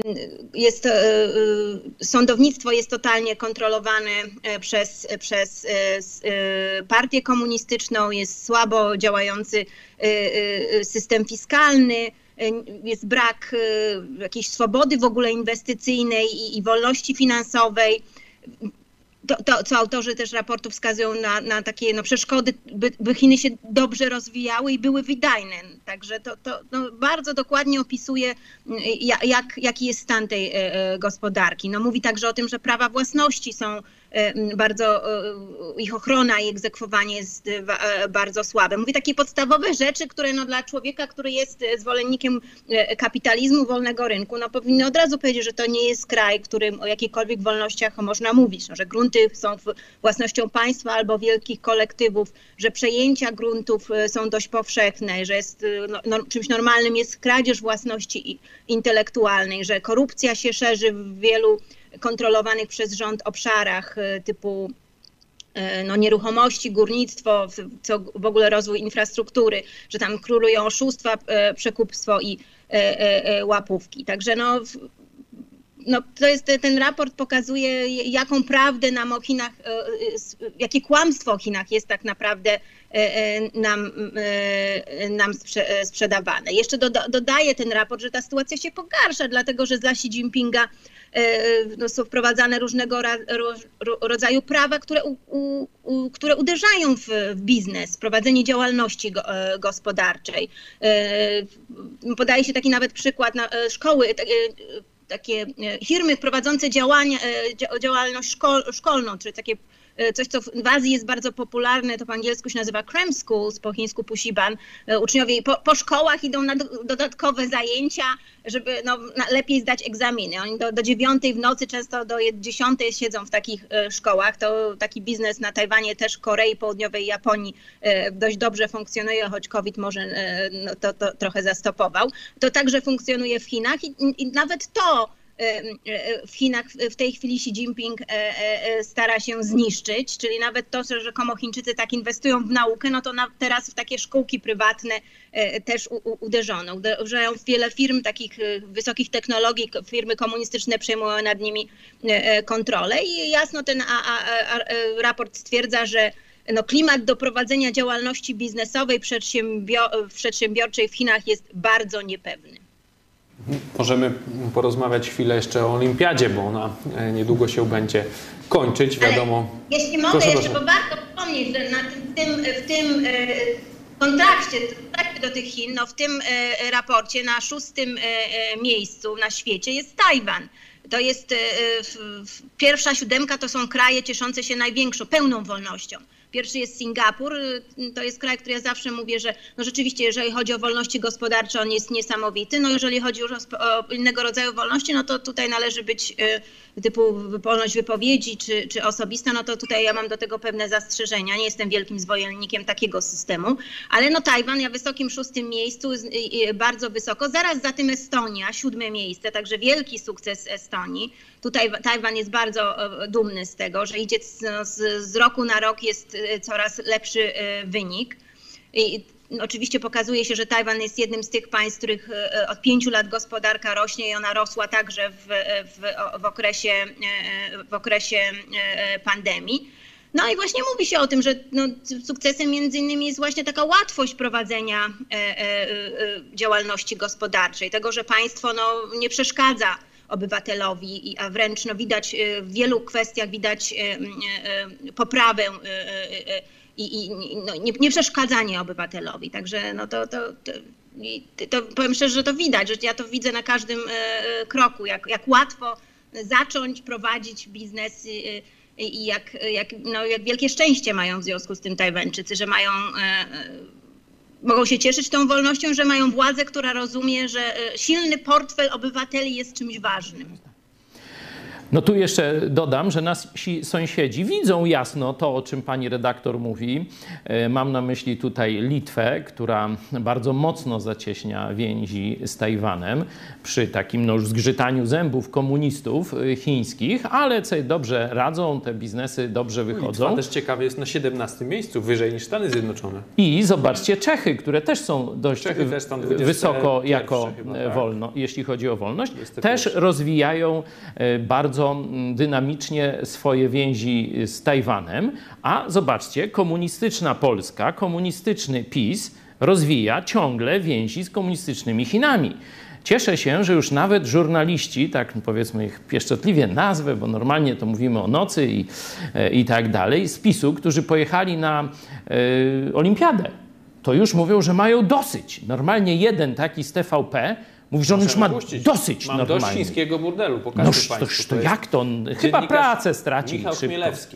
sądownictwo jest totalnie kontrolowane przez partię komunistyczną, jest słabo działający system fiskalny, jest brak jakiejś swobody w ogóle inwestycyjnej i wolności finansowej. To, co autorzy też raportu wskazują na takie przeszkody, by Chiny się dobrze rozwijały i były wydajne. Także to bardzo dokładnie opisuje, jaki jest stan tej gospodarki. No, mówi także o tym, że prawa własności są bardzo, ich ochrona i egzekwowanie jest bardzo słabe. Mówi takie podstawowe rzeczy, które dla człowieka, który jest zwolennikiem kapitalizmu, wolnego rynku, powinny od razu powiedzieć, że to nie jest kraj, w którym o jakichkolwiek wolnościach można mówić, że grunty są własnością państwa albo wielkich kolektywów, że przejęcia gruntów są dość powszechne, że jest, czymś normalnym jest kradzież własności intelektualnej, że korupcja się szerzy w wielu kontrolowanych przez rząd obszarach typu nieruchomości, górnictwo, co w ogóle rozwój infrastruktury, że tam królują oszustwa, przekupstwo i łapówki. Także to jest, ten raport pokazuje, jaką prawdę nam o Chinach, jakie kłamstwo o Chinach jest tak naprawdę nam sprzedawane. Jeszcze dodaje ten raport, że ta sytuacja się pogarsza, dlatego że za Xi Jinpinga są wprowadzane różnego rodzaju prawa, które uderzają w biznes, prowadzenie działalności gospodarczej. Podaje się taki nawet przykład na szkoły, takie firmy prowadzące działalność szkolną, czyli takie coś, co w Azji jest bardzo popularne, to po angielsku się nazywa cram schools, po chińsku pusiban. Uczniowie po szkołach idą na dodatkowe zajęcia, żeby lepiej zdać egzaminy. Oni do 9 w nocy, często do 10 siedzą w takich szkołach. To taki biznes na Tajwanie, też Korei Południowej, Japonii dość dobrze funkcjonuje, choć COVID może to trochę zastopował. To także funkcjonuje w Chinach i nawet to w Chinach w tej chwili Xi Jinping stara się zniszczyć, czyli nawet to, że rzekomo Chińczycy tak inwestują w naukę, no to teraz w takie szkółki prywatne też uderzono. Uderzają w wiele firm takich wysokich technologii, firmy komunistyczne przejmują nad nimi kontrolę i jasno ten raport stwierdza, że no, klimat do prowadzenia działalności biznesowej, przedsiębiorczej w Chinach jest bardzo niepewny. Możemy porozmawiać chwilę jeszcze o olimpiadzie, bo ona niedługo się będzie kończyć, wiadomo. Ale jeśli mogę jeszcze, bo warto wspomnieć, że w tym kontrakcie do tych Chin, no w tym raporcie na 6. miejscu na świecie jest Tajwan. To jest pierwsza 7 to są kraje cieszące się największą, pełną wolnością. Pierwszy jest Singapur, to jest kraj, który ja zawsze mówię, że no rzeczywiście, jeżeli chodzi o wolności gospodarcze, on jest niesamowity. No jeżeli chodzi już o innego rodzaju wolności, no to tutaj należy być typu wolność wypowiedzi czy osobista, no to tutaj ja mam do tego pewne zastrzeżenia. Nie jestem wielkim zwolennikiem takiego systemu, ale no Tajwan ja w wysokim 6. miejscu, bardzo wysoko. Zaraz za tym Estonia, 7. miejsce, także wielki sukces Estonii. Tutaj Tajwan jest bardzo dumny z tego, że idzie z roku na rok jest coraz lepszy wynik. I oczywiście pokazuje się, że Tajwan jest jednym z tych państw, których od 5 lat gospodarka rośnie i ona rosła także w okresie pandemii. No i właśnie mówi się o tym, że no, sukcesem między innymi jest właśnie taka łatwość prowadzenia działalności gospodarczej, tego, że państwo no, nie przeszkadza obywatelowi, a wręcz no, widać w wielu kwestiach widać poprawę i no, nie przeszkadzanie obywatelowi. Także no, to powiem szczerze, że to widać, że ja to widzę na każdym kroku, jak łatwo zacząć prowadzić biznes i jak wielkie szczęście mają w związku z tym Tajwańczycy, że mogą się cieszyć tą wolnością, że mają władzę, która rozumie, że silny portfel obywateli jest czymś ważnym. No tu jeszcze dodam, że nasi sąsiedzi widzą jasno to, o czym pani redaktor mówi. Mam na myśli tutaj Litwę, która bardzo mocno zacieśnia więzi z Tajwanem przy takim no, już zgrzytaniu zębów komunistów chińskich, ale sobie dobrze radzą, te biznesy dobrze wychodzą. Litwa też ciekawie jest na 17. miejscu, wyżej niż Stany Zjednoczone. I zobaczcie Czechy, które też są dość wysoko jako wolno, jeśli chodzi o wolność, też rozwijają bardzo dynamicznie swoje więzi z Tajwanem, a zobaczcie, komunistyczna Polska, komunistyczny PiS rozwija ciągle więzi z komunistycznymi Chinami. Cieszę się, że już nawet żurnaliści, tak powiedzmy ich pieszczotliwie nazwę, bo normalnie to mówimy o nocy i tak dalej, z PiS-u, którzy pojechali na olimpiadę, to już mówią, że mają dosyć. Normalnie jeden taki z TVP mówi, że on już ma dosyć Mam normalnie. dość chińskiego burdelu, pokażę państwu. To jak to? On chyba pracę straci Michał szybko. Chmielewski.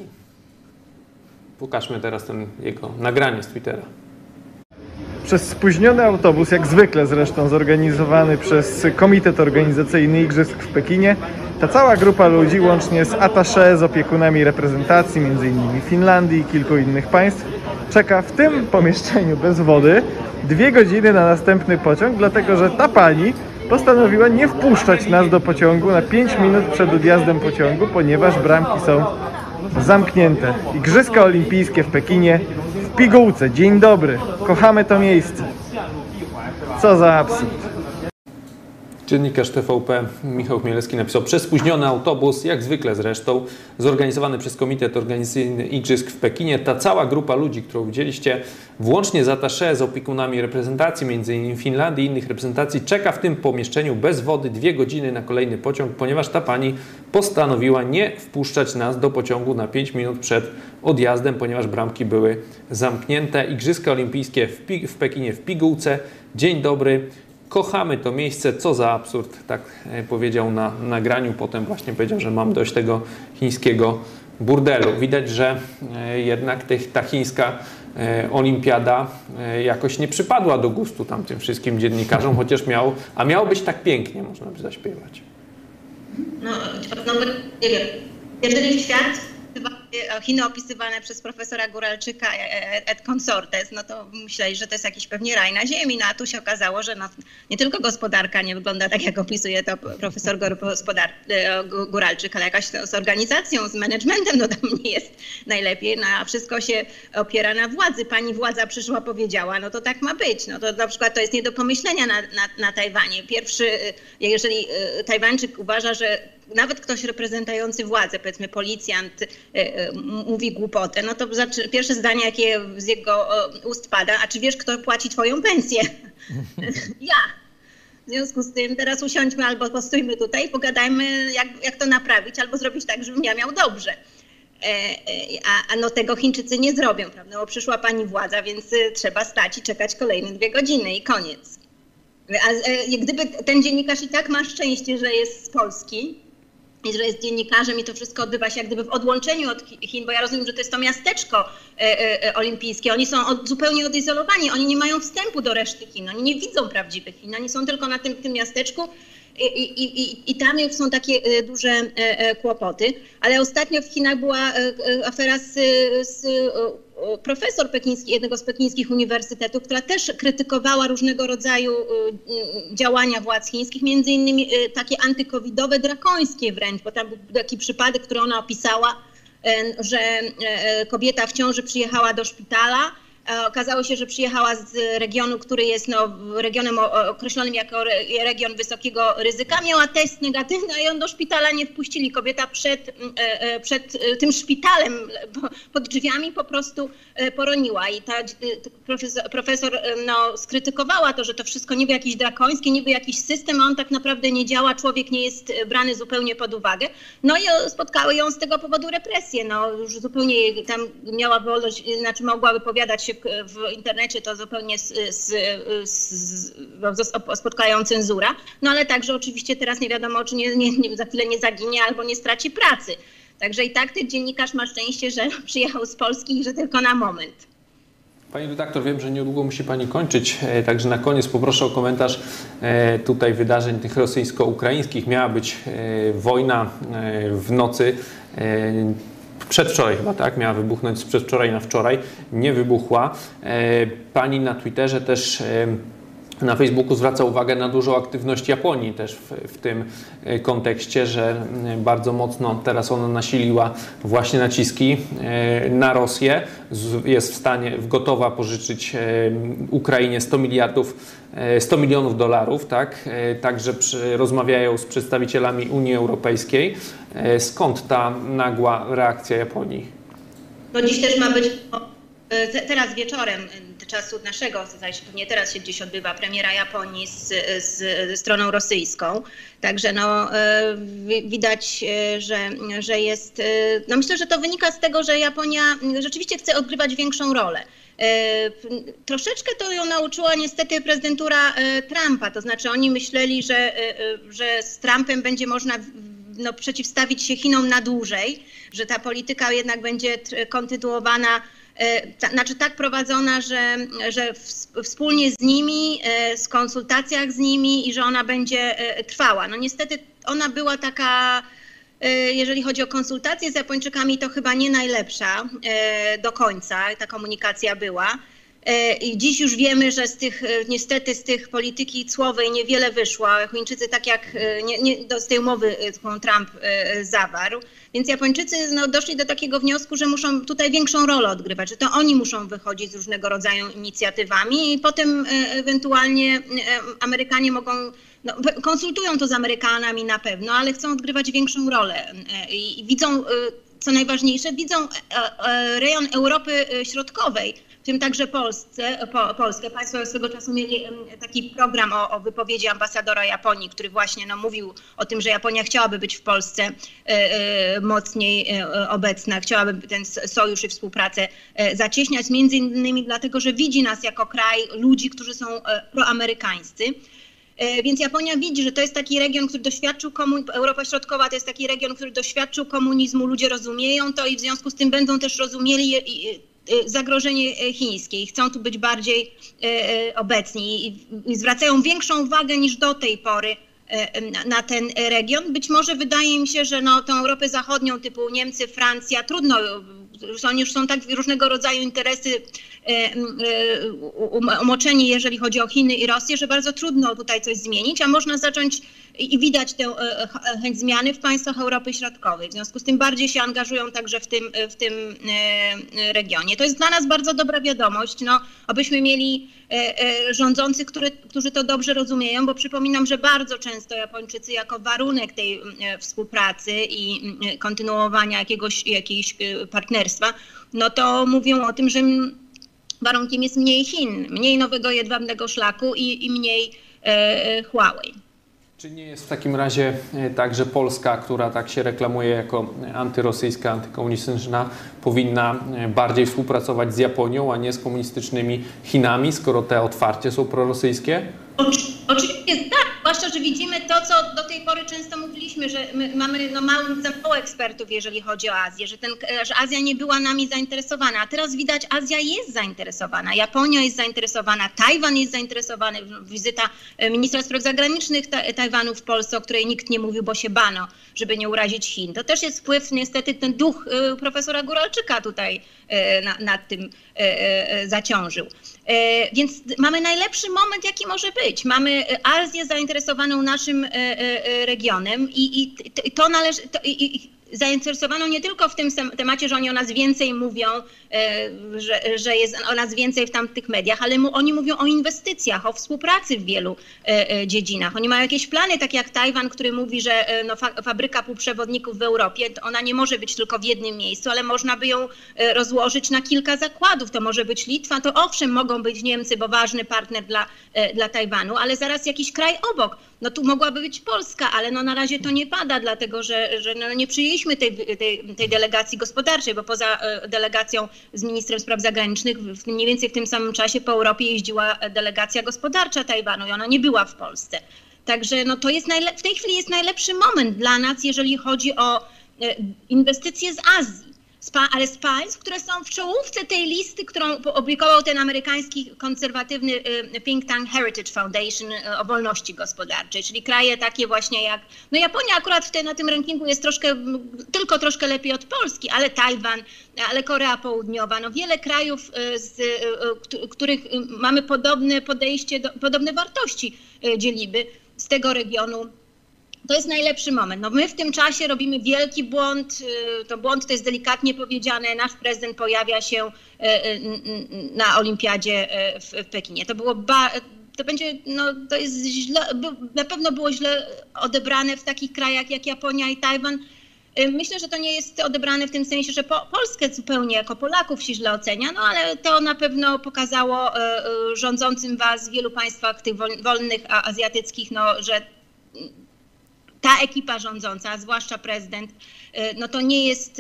Pokażmy teraz jego nagranie z Twittera. Przez spóźniony autobus, jak zwykle zresztą zorganizowany przez Komitet Organizacyjny Igrzysk w Pekinie, ta cała grupa ludzi, łącznie z attaché, z opiekunami reprezentacji, m.in. Finlandii i kilku innych państw, czeka w tym pomieszczeniu bez wody 2 godziny na następny pociąg, dlatego że ta pani postanowiła nie wpuszczać nas do pociągu na 5 minut przed odjazdem pociągu, ponieważ bramki są zamknięte. Igrzyska Olimpijskie w Pekinie w pigułce. Dzień dobry. Kochamy to miejsce. Co za absurd. Dziennikarz TVP Michał Chmielewski napisał: przez spóźniony autobus, jak zwykle zresztą, zorganizowany przez Komitet Organizacyjny Igrzysk w Pekinie, ta cała grupa ludzi, którą widzieliście, włącznie z attaché, z opiekunami reprezentacji, m.in. Finlandii i innych reprezentacji, czeka w tym pomieszczeniu bez wody 2 godziny na kolejny pociąg, ponieważ ta pani postanowiła nie wpuszczać nas do pociągu na 5 minut przed odjazdem, ponieważ bramki były zamknięte. Igrzyska Olimpijskie w Pekinie w pigułce. Dzień dobry. Kochamy to miejsce, co za absurd, tak powiedział na nagraniu. Potem właśnie powiedział, że mam dość tego chińskiego burdelu. Widać, że jednak ta chińska olimpiada jakoś nie przypadła do gustu tamtym wszystkim dziennikarzom, chociaż miało być tak pięknie, można by zaśpiewać. No nie wiem, jeżeli świat Chiny opisywane przez profesora Góralczyka et consortes, no to myśleli, że to jest jakiś pewnie raj na ziemi, no a tu się okazało, że no, nie tylko gospodarka nie wygląda tak, jak opisuje to profesor Góralczyk, ale jakaś z organizacją, z managementem, no tam nie jest najlepiej, no a wszystko się opiera na władzy. Pani władza przyszła, powiedziała, no to tak ma być. No to na przykład to jest nie do pomyślenia na Tajwanie. Pierwszy, jeżeli Tajwańczyk uważa, że nawet ktoś reprezentujący władzę, powiedzmy policjant, mówi głupotę, no to pierwsze zdanie, jakie z jego ust pada, a czy wiesz, kto płaci twoją pensję? Ja. W związku z tym teraz usiądźmy albo postójmy tutaj i pogadajmy, jak to naprawić, albo zrobić tak, żebym ja miał dobrze. A no tego Chińczycy nie zrobią, prawda? Bo przyszła pani władza, więc trzeba stać i czekać kolejne 2 godziny i koniec. A gdyby ten dziennikarz i tak ma szczęście, że jest z Polski i że jest dziennikarzem i to wszystko odbywa się jak gdyby w odłączeniu od Chin, bo ja rozumiem, że to jest to miasteczko olimpijskie. Oni są zupełnie odizolowani, oni nie mają wstępu do reszty Chin, oni nie widzą prawdziwych Chin, oni są tylko na tym miasteczku i tam są takie duże kłopoty. Ale ostatnio w Chinach była afera z profesor jednego z pekińskich uniwersytetów, która też krytykowała różnego rodzaju działania władz chińskich, między innymi takie antykowidowe, drakońskie wręcz, bo tam był taki przypadek, który ona opisała, że kobieta w ciąży przyjechała do szpitala. Okazało się, że przyjechała z regionu, który jest regionem określonym jako region wysokiego ryzyka. Miała test negatywny, a ją do szpitala nie wpuścili. Kobieta przed tym szpitalem pod drzwiami po prostu poroniła. I ta profesor skrytykowała to, że to wszystko niby jakieś drakońskie, niby jakiś system, a on tak naprawdę nie działa. Człowiek nie jest brany zupełnie pod uwagę. No i spotkały ją z tego powodu represje. No już zupełnie tam miała wolność, znaczy mogła wypowiadać się w internecie, to zupełnie spotkała ją cenzura. No ale także oczywiście teraz nie wiadomo, czy za chwilę nie zaginie albo nie straci pracy. Także i tak ten dziennikarz ma szczęście, że przyjechał z Polski i że tylko na moment. Pani redaktor, wiem, że niedługo musi Pani kończyć, także na koniec poproszę o komentarz tutaj wydarzeń tych rosyjsko-ukraińskich. Miała być wojna w nocy. Przedwczoraj chyba, tak? Miała wybuchnąć z przedwczoraj na wczoraj. Nie wybuchła. Pani na Twitterze też, na Facebooku zwraca uwagę na dużą aktywność Japonii też w tym kontekście, że bardzo mocno teraz ona nasiliła właśnie naciski na Rosję. Jest gotowa pożyczyć Ukrainie 100 milionów dolarów, tak? Także rozmawiają z przedstawicielami Unii Europejskiej. Skąd ta nagła reakcja Japonii? No dziś też ma być, teraz wieczorem czasu naszego, pewnie teraz się gdzieś odbywa premiera Japonii z stroną rosyjską. Także no, widać, że jest, no myślę, że to wynika z tego, że Japonia rzeczywiście chce odgrywać większą rolę. Troszeczkę to ją nauczyła niestety prezydentura Trumpa, to znaczy oni myśleli, że z Trumpem będzie można przeciwstawić się Chinom na dłużej, że ta polityka jednak będzie kontynuowana, znaczy tak prowadzona, że wspólnie z nimi, w konsultacjach z nimi i że ona będzie trwała. No niestety ona była taka, jeżeli chodzi o konsultacje z Japończykami, to chyba nie najlepsza do końca, ta komunikacja była. I dziś już wiemy, że niestety z tych polityki cłowej niewiele wyszło. Chińczycy tak jak z tej umowy, którą Trump zawarł. Więc Japończycy doszli do takiego wniosku, że muszą tutaj większą rolę odgrywać, że to oni muszą wychodzić z różnego rodzaju inicjatywami i potem ewentualnie Amerykanie mogą, konsultują to z Amerykanami na pewno, ale chcą odgrywać większą rolę i widzą, co najważniejsze, widzą rejon Europy Środkowej, w tym także Polskę. Państwo swego czasu mieli taki program o wypowiedzi ambasadora Japonii, który właśnie mówił o tym, że Japonia chciałaby być w Polsce mocniej obecna, chciałaby ten sojusz i współpracę zacieśniać, między innymi dlatego, że widzi nas jako kraj ludzi, którzy są proamerykańscy. Więc Japonia widzi, że to jest taki region, który doświadczył Europa Środkowa to jest taki region, który doświadczył komunizmu, ludzie rozumieją to i w związku z tym będą też rozumieli zagrożenie chińskie i chcą tu być bardziej obecni i zwracają większą uwagę niż do tej pory na ten region. Być może wydaje mi się, że tą Europę Zachodnią typu Niemcy, Francja, trudno, już są tak różnego rodzaju interesy umoczeni, jeżeli chodzi o Chiny i Rosję, że bardzo trudno tutaj coś zmienić, a można zacząć i widać tę chęć zmiany w państwach Europy Środkowej. W związku z tym bardziej się angażują także w tym regionie. To jest dla nas bardzo dobra wiadomość, abyśmy mieli rządzących, którzy to dobrze rozumieją, bo przypominam, że bardzo często Japończycy jako warunek tej współpracy i kontynuowania jakiegoś partnerstwa, to mówią o tym, że warunkiem jest mniej Chin, mniej nowego jedwabnego szlaku i mniej Huawei. Czy nie jest w takim razie tak, że Polska, która tak się reklamuje jako antyrosyjska, antykomunistyczna, powinna bardziej współpracować z Japonią, a nie z komunistycznymi Chinami, skoro te otwarcie są prorosyjskie? Oczywiście tak, zwłaszcza, że widzimy to, co do tej pory często mówiliśmy, że my mamy za mało ekspertów, jeżeli chodzi o Azję, że Azja nie była nami zainteresowana, a teraz widać, Azja jest zainteresowana, Japonia jest zainteresowana, Tajwan jest zainteresowany, wizyta ministra spraw zagranicznych Tajwanu w Polsce, o której nikt nie mówił, bo się bano, żeby nie urazić Chin. To też jest wpływ, niestety ten duch profesora Guralczyka tutaj nad tym zaciążył. Więc mamy najlepszy moment, jaki może być. Mamy Azję zainteresowaną naszym regionem i to należy... zainteresowaną nie tylko w tym temacie, że oni o nas więcej mówią, że jest o nas więcej w tamtych mediach, ale oni mówią o inwestycjach, o współpracy w wielu dziedzinach. Oni mają jakieś plany, tak jak Tajwan, który mówi, że fabryka półprzewodników w Europie, ona nie może być tylko w jednym miejscu, ale można by ją rozłożyć na kilka zakładów. To może być Litwa, to owszem, mogą być Niemcy, bo ważny partner dla Tajwanu, ale zaraz jakiś kraj obok. Tu mogłaby być Polska, ale na razie to nie pada, dlatego że nie przyjęliśmy tej delegacji gospodarczej, bo poza delegacją z ministrem spraw zagranicznych mniej więcej w tym samym czasie po Europie jeździła delegacja gospodarcza Tajwanu i ona nie była w Polsce. Także to jest w tej chwili jest najlepszy moment dla nas, jeżeli chodzi o inwestycje z Azji. Ale z państw, które są w czołówce tej listy, którą opublikował ten amerykański konserwatywny think tank Heritage Foundation o wolności gospodarczej, czyli kraje takie właśnie jak... Japonia akurat na tym rankingu jest tylko troszkę lepiej od Polski, ale Tajwan, ale Korea Południowa, wiele krajów, których mamy podobne podejście, podobne wartości dzielimy z tego regionu. To jest najlepszy moment. My w tym czasie robimy wielki błąd. Błąd to jest delikatnie powiedziane. Nasz prezydent pojawia się na olimpiadzie w Pekinie. To jest źle, na pewno było źle odebrane w takich krajach jak Japonia i Tajwan. Myślę, że to nie jest odebrane w tym sensie, że Polskę zupełnie jako Polaków się źle ocenia, ale to na pewno pokazało rządzącym was w wielu państwach tych wolnych, azjatyckich, że ta ekipa rządząca, a zwłaszcza prezydent, to nie jest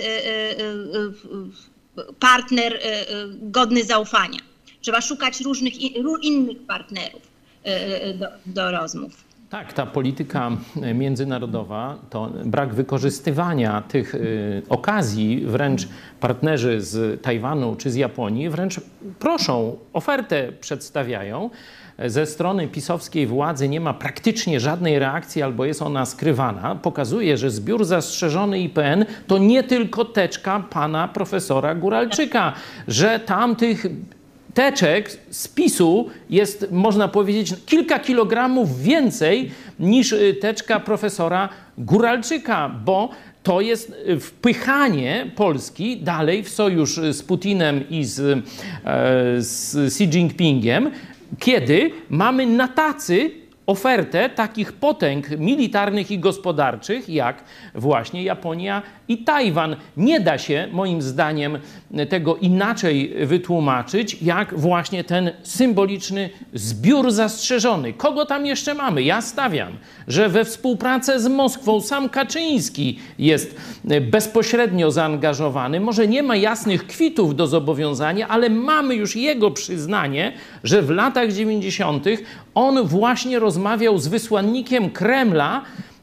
partner godny zaufania. Trzeba szukać innych partnerów do rozmów. Tak, ta polityka międzynarodowa, to brak wykorzystywania tych okazji, wręcz partnerzy z Tajwanu czy z Japonii wręcz proszą, ofertę przedstawiają. Ze strony pisowskiej władzy nie ma praktycznie żadnej reakcji albo jest ona skrywana. Pokazuje, że zbiór zastrzeżony IPN to nie tylko teczka pana profesora Guralczyka, że tamtych teczek z PiS-u jest, można powiedzieć, kilka kilogramów więcej niż teczka profesora Guralczyka, bo to jest wpychanie Polski dalej w sojusz z Putinem i z Xi Jinpingiem, kiedy mamy na tacy ofertę takich potęg militarnych i gospodarczych, jak właśnie Japonia i Tajwan. Nie da się, moim zdaniem, tego inaczej wytłumaczyć, jak właśnie ten symboliczny zbiór zastrzeżony. Kogo tam jeszcze mamy? Ja stawiam, że we współpracę z Moskwą sam Kaczyński jest bezpośrednio zaangażowany. Może nie ma jasnych kwitów do zobowiązania, ale mamy już jego przyznanie, że w latach 90. on właśnie rozmawiał z wysłannikiem Kremla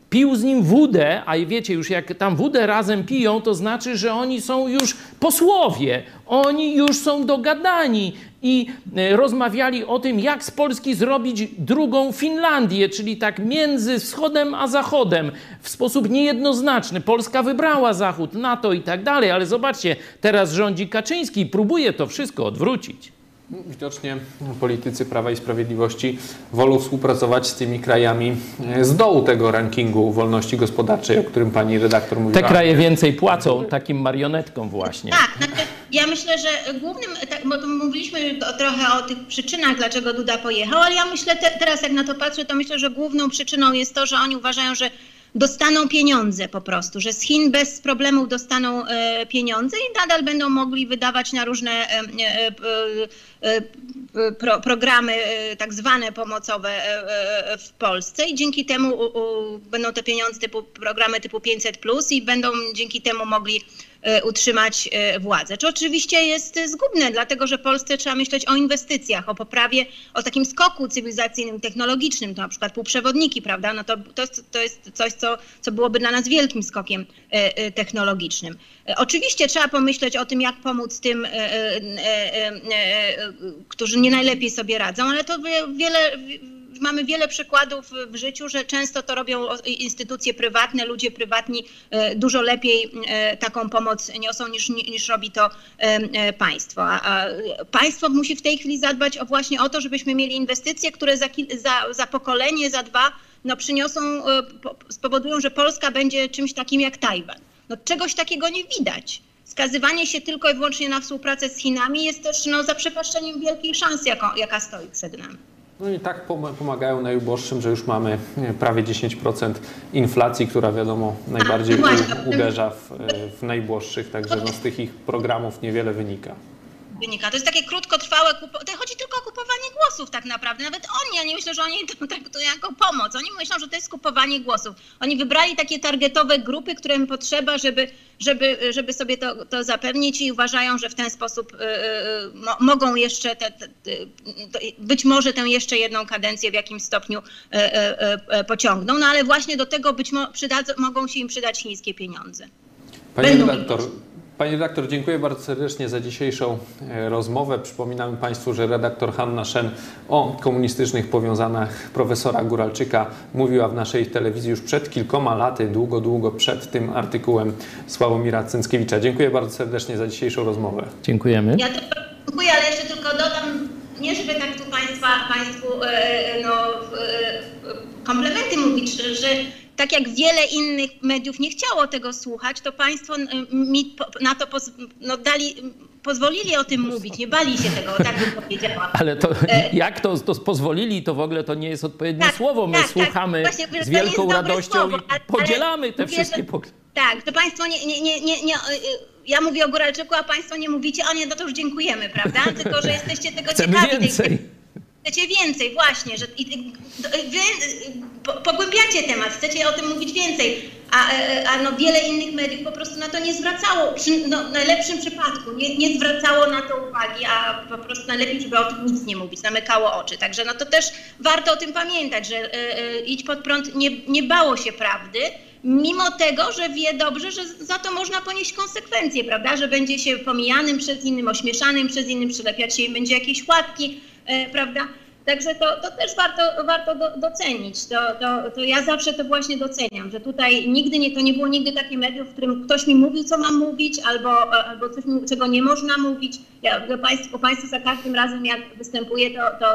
pił z nim wódę, a wiecie, już jak tam wódę razem piją, to znaczy, że oni są już posłowie, oni już są dogadani i rozmawiali o tym, jak z Polski zrobić drugą Finlandię, czyli tak między wschodem a zachodem, w sposób niejednoznaczny. Polska wybrała Zachód, NATO i tak dalej, ale zobaczcie, teraz rządzi Kaczyński i próbuje to wszystko odwrócić. Widocznie politycy Prawa i Sprawiedliwości wolą współpracować z tymi krajami z dołu tego rankingu wolności gospodarczej, o którym pani redaktor mówiła. Te kraje więcej płacą takim marionetkom właśnie. Tak, znaczy ja myślę, że głównym, bo tu mówiliśmy trochę o tych przyczynach, dlaczego Duda pojechał, ale ja myślę, teraz jak na to patrzę, to myślę, że główną przyczyną jest to, że oni uważają, że dostaną pieniądze po prostu, że z Chin bez problemów dostaną pieniądze i nadal będą mogli wydawać na różne programy tak zwane pomocowe w Polsce i dzięki temu będą te pieniądze programy typu 500+ i będą dzięki temu mogli utrzymać władzę. To oczywiście jest zgubne, dlatego że w Polsce trzeba myśleć o inwestycjach, o poprawie, o takim skoku cywilizacyjnym, technologicznym, to na przykład półprzewodniki, prawda? No to jest coś, co byłoby dla nas wielkim skokiem technologicznym. Oczywiście trzeba pomyśleć o tym, jak pomóc tym, którzy nie najlepiej sobie radzą, ale to mamy wiele przykładów w życiu, że często to robią instytucje prywatne, ludzie prywatni dużo lepiej taką pomoc niosą niż robi to państwo. A państwo musi w tej chwili zadbać właśnie o to, żebyśmy mieli inwestycje, które za pokolenie, za dwa spowodują, że Polska będzie czymś takim jak Tajwan. No, czegoś takiego nie widać. Skazywanie się tylko i wyłącznie na współpracę z Chinami jest też zaprzepaszczeniem wielkiej szansy, jaka stoi przed nami. No i tak pomagają najuboższym, że już mamy prawie 10% inflacji, która wiadomo najbardziej uderza w najuboższych, także no z tych ich programów niewiele wynika. To jest takie krótkotrwałe, to chodzi tylko o kupowanie głosów tak naprawdę. Nawet ja nie myślę, że oni to traktują jako pomoc. Oni myślą, że to jest kupowanie głosów. Oni wybrali takie targetowe grupy, którym potrzeba, żeby sobie to zapewnić i uważają, że w ten sposób mogą jeszcze być może tę jeszcze jedną kadencję w jakimś stopniu pociągną. No ale właśnie do tego mogą się im przydać chińskie pieniądze. Pani redaktor, dziękuję bardzo serdecznie za dzisiejszą rozmowę. Przypominamy Państwu, że redaktor Hanna Szen o komunistycznych powiązaniach profesora Guralczyka mówiła w naszej telewizji już przed kilkoma laty, długo przed tym artykułem Sławomira Cęckiewicza. Dziękuję bardzo serdecznie za dzisiejszą rozmowę. Dziękujemy. Ja dziękuję, ale jeszcze tylko dodam, nie żeby tak tu Państwu komplementy mówić, że tak jak wiele innych mediów nie chciało tego słuchać, to Państwo mi na to pozwolili o tym mówić, nie bali się tego, tak bym powiedziała. Ale to jak to pozwolili, to w ogóle to nie jest odpowiednie słowo. My słuchamy z wielką radością i podzielamy te wszystkie poglądy. Tak, to Państwo ja mówię o Guralczyku, a Państwo nie mówicie, o nie, no to już dziękujemy, prawda? Tylko, że jesteście tego ciekawi. Chcemy więcej. Chcecie więcej, właśnie, że pogłębiacie temat, chcecie o tym mówić więcej, a wiele innych mediów po prostu na to nie zwracało, w najlepszym przypadku nie zwracało na to uwagi, a po prostu najlepiej, żeby o tym nic nie mówić, zamykało oczy. Także to też warto o tym pamiętać, że Idź Pod Prąd nie bało się prawdy, mimo tego, że wie dobrze, że za to można ponieść konsekwencje, prawda, że będzie się pomijanym przez innym, ośmieszanym przez innym, przylepiać się im będzie jakieś łatki, prawda? Także to też warto docenić. To ja zawsze to właśnie doceniam, że tutaj to nie było nigdy takie medium, w którym ktoś mi mówił, co mam mówić, albo coś, czego nie można mówić. Ja Państwu za każdym razem, jak występuję,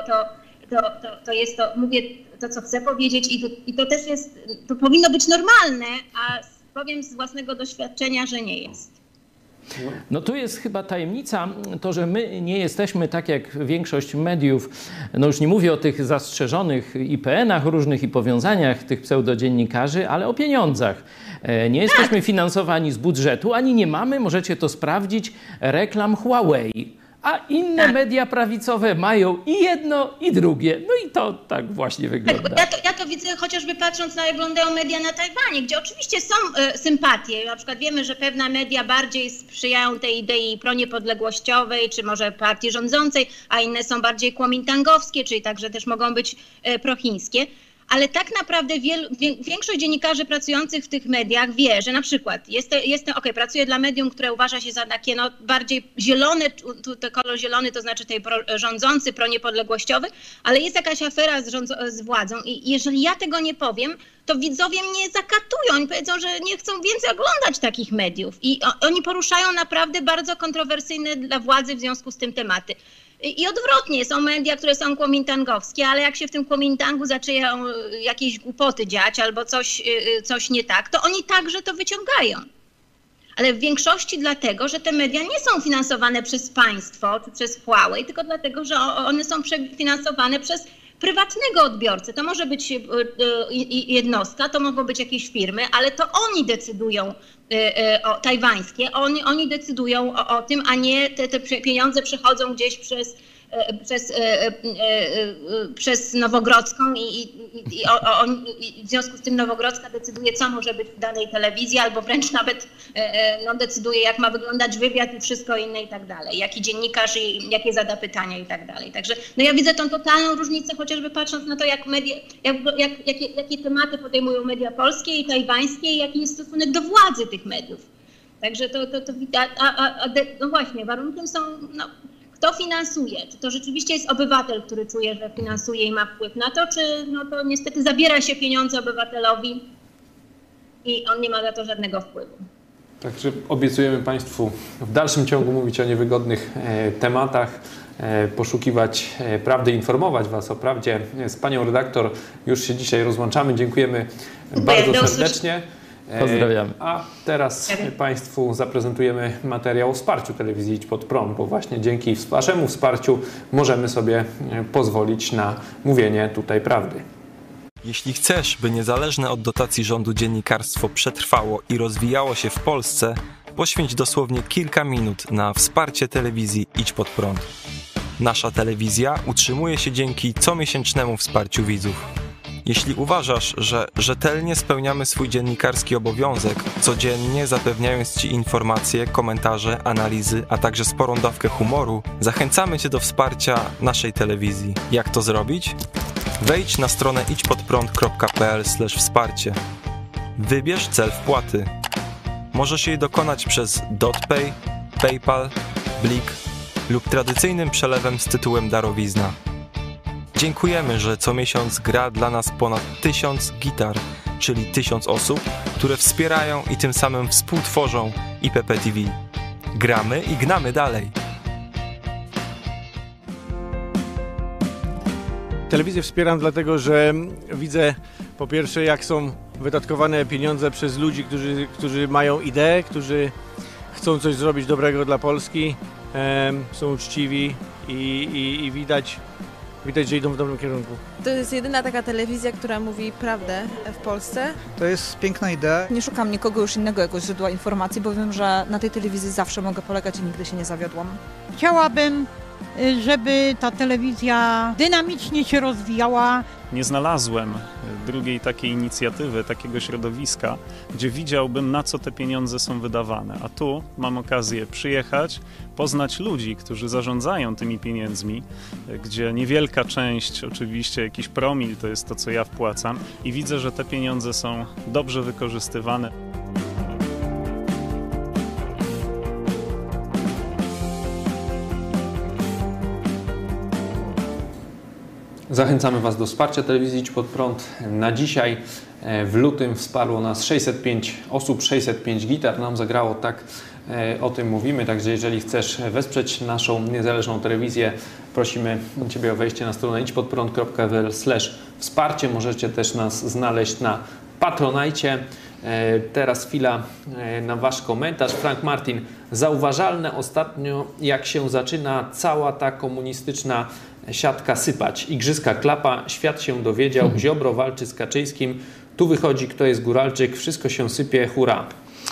mówię to, co chcę powiedzieć i to też jest, to powinno być normalne, a powiem z własnego doświadczenia, że nie jest. No tu jest chyba tajemnica, to, że my nie jesteśmy tak jak większość mediów, no już nie mówię o tych zastrzeżonych IPN-ach różnych i powiązaniach tych pseudodziennikarzy, ale o pieniądzach. Nie jesteśmy finansowani z budżetu, ani nie mamy, możecie to sprawdzić, reklam Huawei. A inne media prawicowe mają i jedno, i drugie. No i to tak właśnie wygląda. Ja to widzę chociażby patrząc na jak wyglądają media na Tajwanie, gdzie oczywiście są sympatie. Na przykład wiemy, że pewne media bardziej sprzyjają tej idei proniepodległościowej, czy może partii rządzącej, a inne są bardziej kuomintangowskie, czyli także też mogą być prochińskie. ale tak naprawdę większość dziennikarzy pracujących w tych mediach wie, że na przykład pracuję dla medium, które uważa się za takie bardziej zielone, to kolor zielony to znaczy tej rządzący, proniepodległościowy, ale jest jakaś afera z władzą i jeżeli ja tego nie powiem, to widzowie mnie zakatują i powiedzą, że nie chcą więcej oglądać takich mediów. I oni poruszają naprawdę bardzo kontrowersyjne dla władzy w związku z tym tematy. I odwrotnie, są media, które są kuomintangowskie, ale jak się w tym kuomintangu zaczynają jakieś głupoty dziać albo coś nie tak, to oni także to wyciągają. Ale w większości dlatego, że te media nie są finansowane przez państwo czy przez Huawei, tylko dlatego, że one są finansowane przez prywatnego odbiorcę. To może być jednostka, to mogą być jakieś firmy, ale to oni decydują tajwańskie, oni decydują o tym, a nie te pieniądze przechodzą gdzieś przez Nowogrodzką i w związku z tym Nowogrodzka decyduje, co może być w danej telewizji, albo wręcz nawet decyduje, jak ma wyglądać wywiad i wszystko inne i tak dalej, jaki dziennikarz i jakie zada pytania i tak dalej. Także ja widzę tą totalną różnicę, chociażby patrząc na to, jakie tematy podejmują media polskie i tajwańskie i jaki jest stosunek do władzy tych mediów. Także to widać, no właśnie, warunkiem są... Kto finansuje? Czy to rzeczywiście jest obywatel, który czuje, że finansuje i ma wpływ na to, czy to niestety zabiera się pieniądze obywatelowi i on nie ma na to żadnego wpływu? Także obiecujemy Państwu w dalszym ciągu mówić o niewygodnych tematach, poszukiwać prawdy, informować Was o prawdzie. Z Panią redaktor już się dzisiaj rozłączamy. Dziękujemy bardzo serdecznie. Pozdrawiam. A teraz Państwu zaprezentujemy materiał o wsparciu telewizji Idź Pod Prąd, bo właśnie dzięki Waszemu wsparciu możemy sobie pozwolić na mówienie tutaj prawdy. Jeśli chcesz, by niezależne od dotacji rządu dziennikarstwo przetrwało i rozwijało się w Polsce, poświęć dosłownie kilka minut na wsparcie telewizji Idź Pod Prąd. Nasza telewizja utrzymuje się dzięki comiesięcznemu wsparciu widzów. Jeśli uważasz, że rzetelnie spełniamy swój dziennikarski obowiązek, codziennie zapewniając Ci informacje, komentarze, analizy, a także sporą dawkę humoru, zachęcamy Cię do wsparcia naszej telewizji. Jak to zrobić? Wejdź na stronę idźpodprąd.pl/wsparcie. Wybierz cel wpłaty. Możesz jej dokonać przez DotPay, PayPal, Blik lub tradycyjnym przelewem z tytułem darowizna. Dziękujemy, że co miesiąc gra dla nas ponad 1000 gitar, czyli 1000 osób, które wspierają i tym samym współtworzą IPP TV. Gramy i gnamy dalej. Telewizję wspieram dlatego, że widzę po pierwsze, jak są wydatkowane pieniądze przez ludzi, którzy mają ideę, którzy chcą coś zrobić dobrego dla Polski, są uczciwi i widać, że idą w dobrym kierunku. To jest jedyna taka telewizja, która mówi prawdę w Polsce. To jest piękna idea. Nie szukam nikogo już innego jako źródła informacji, bo wiem, że na tej telewizji zawsze mogę polegać i nigdy się nie zawiodłam. Chciałabym, żeby ta telewizja dynamicznie się rozwijała. Nie znalazłem drugiej takiej inicjatywy, takiego środowiska, gdzie widziałbym, na co te pieniądze są wydawane. A tu mam okazję przyjechać, poznać ludzi, którzy zarządzają tymi pieniędzmi, gdzie niewielka część, oczywiście jakiś promil, to jest to, co ja wpłacam i widzę, że te pieniądze są dobrze wykorzystywane. Zachęcamy Was do wsparcia telewizji Idź Pod Prąd. Na dzisiaj w lutym wsparło nas 605 osób, 605 gitar nam zagrało, tak o tym mówimy. Także jeżeli chcesz wesprzeć naszą niezależną telewizję, prosimy Ciebie o wejście na stronę idźpodprąd.pl/wsparcie. Możecie też nas znaleźć na Patronite. Teraz chwila na Wasz komentarz. Frank Martin. Zauważalne ostatnio, jak się zaczyna cała ta komunistyczna siatka sypać. Igrzyska klapa, świat się dowiedział, Ziobro walczy z Kaczyńskim, tu wychodzi, kto jest Góralczyk, wszystko się sypie, hurra.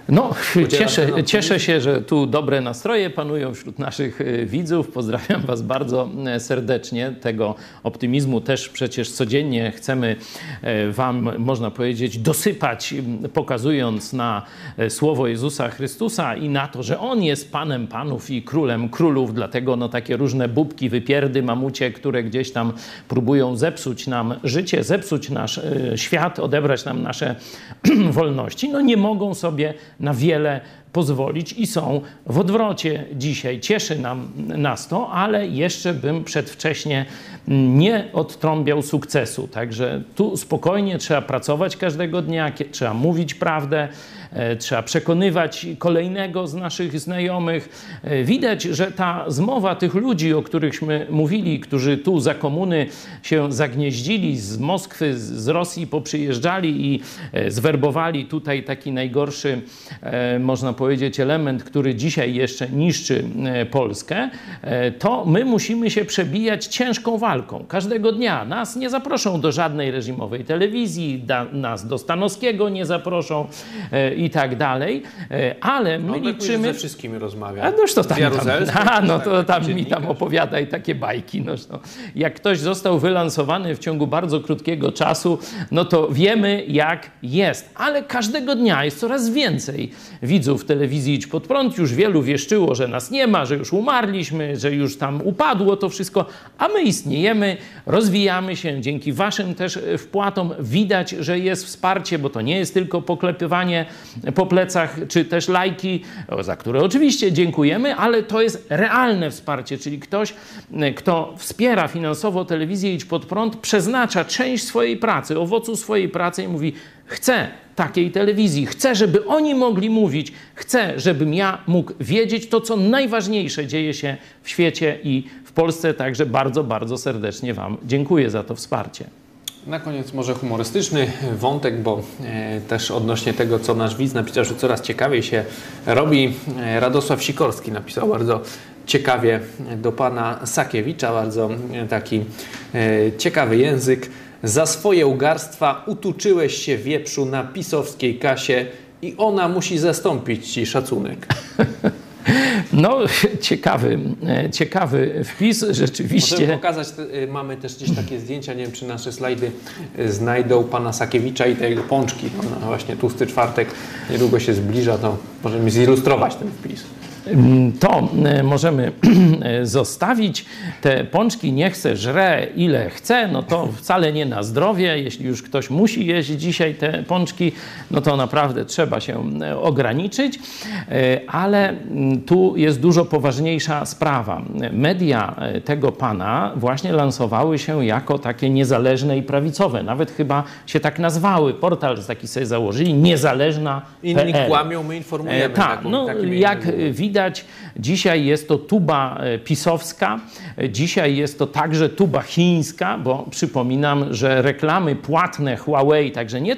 No, cieszę się, że tu dobre nastroje panują wśród naszych widzów. Pozdrawiam Was bardzo serdecznie. Tego optymizmu też przecież codziennie chcemy Wam, można powiedzieć, dosypać, pokazując na słowo Jezusa Chrystusa i na to, że On jest Panem Panów i Królem Królów. Dlatego no, takie różne bubki, wypierdy, mamucie, które gdzieś tam próbują zepsuć nam życie, zepsuć nasz świat, odebrać nam nasze wolności, no nie mogą sobie na wiele pozwolić i są w odwrocie dzisiaj. Cieszy nas to, ale jeszcze bym przedwcześnie nie odtrąbiał sukcesu. Także tu spokojnie trzeba pracować każdego dnia, trzeba mówić prawdę, trzeba przekonywać kolejnego z naszych znajomych. Widać, że ta zmowa tych ludzi, o którychśmy mówili, którzy tu za komuny się zagnieździli, z Moskwy, z Rosji poprzyjeżdżali i zwerbowali tutaj taki najgorszy, można powiedzieć, element, który dzisiaj jeszcze niszczy Polskę, to my musimy się przebijać ciężką walką. Każdego dnia nas nie zaproszą do żadnej reżimowej telewizji, nas do Stanowskiego nie zaproszą i tak dalej, ale my liczymy... ze wszystkimi rozmawia. A noż to tam mi tam opowiadaj takie bajki. Noż no. Jak ktoś został wylansowany w ciągu bardzo krótkiego czasu, no to wiemy jak jest. Ale każdego dnia jest coraz więcej widzów telewizji Idź Pod Prąd. Już wielu wieszczyło, że nas nie ma, że już umarliśmy, że już tam upadło to wszystko, a my istniejemy, rozwijamy się. Dzięki waszym też wpłatom widać, że jest wsparcie, bo to nie jest tylko poklepywanie po plecach, czy też lajki, za które oczywiście dziękujemy, ale to jest realne wsparcie, czyli ktoś, kto wspiera finansowo telewizję Idź Pod Prąd, przeznacza część swojej pracy, owocu swojej pracy i mówi: chcę takiej telewizji, chcę, żeby oni mogli mówić, chcę, żebym ja mógł wiedzieć to, co najważniejsze dzieje się w świecie i w Polsce. Także bardzo, bardzo serdecznie wam dziękuję za to wsparcie. Na koniec może humorystyczny wątek, bo też odnośnie tego, co nasz widz napisał, że coraz ciekawiej się robi. Radosław Sikorski napisał bardzo ciekawie do pana Sakiewicza, bardzo taki ciekawy język. Za swoje ugarstwa utuczyłeś się, wieprzu, na pisowskiej kasie i ona musi zastąpić ci szacunek. No, ciekawy wpis, rzeczywiście. Możemy pokazać, mamy też gdzieś takie zdjęcia, nie wiem, czy nasze slajdy znajdą pana Sakiewicza i te jego pączki. No, właśnie Tłusty Czwartek niedługo się zbliża, to możemy zilustrować ten wpis. To możemy zostawić. Te pączki niech se żre ile chce, no to wcale nie na zdrowie. Jeśli już ktoś musi jeść dzisiaj te pączki, no to naprawdę trzeba się ograniczyć. Ale tu jest dużo poważniejsza sprawa. Media tego pana właśnie lansowały się jako takie niezależne i prawicowe. Nawet chyba się tak nazwały. Portal taki sobie założyli, niezależna.pl. Inni kłamią, my informujemy. Tak, no jak widać, dzisiaj jest to tuba pisowska, dzisiaj jest to także tuba chińska, bo przypominam, że reklamy płatne Huawei, także nie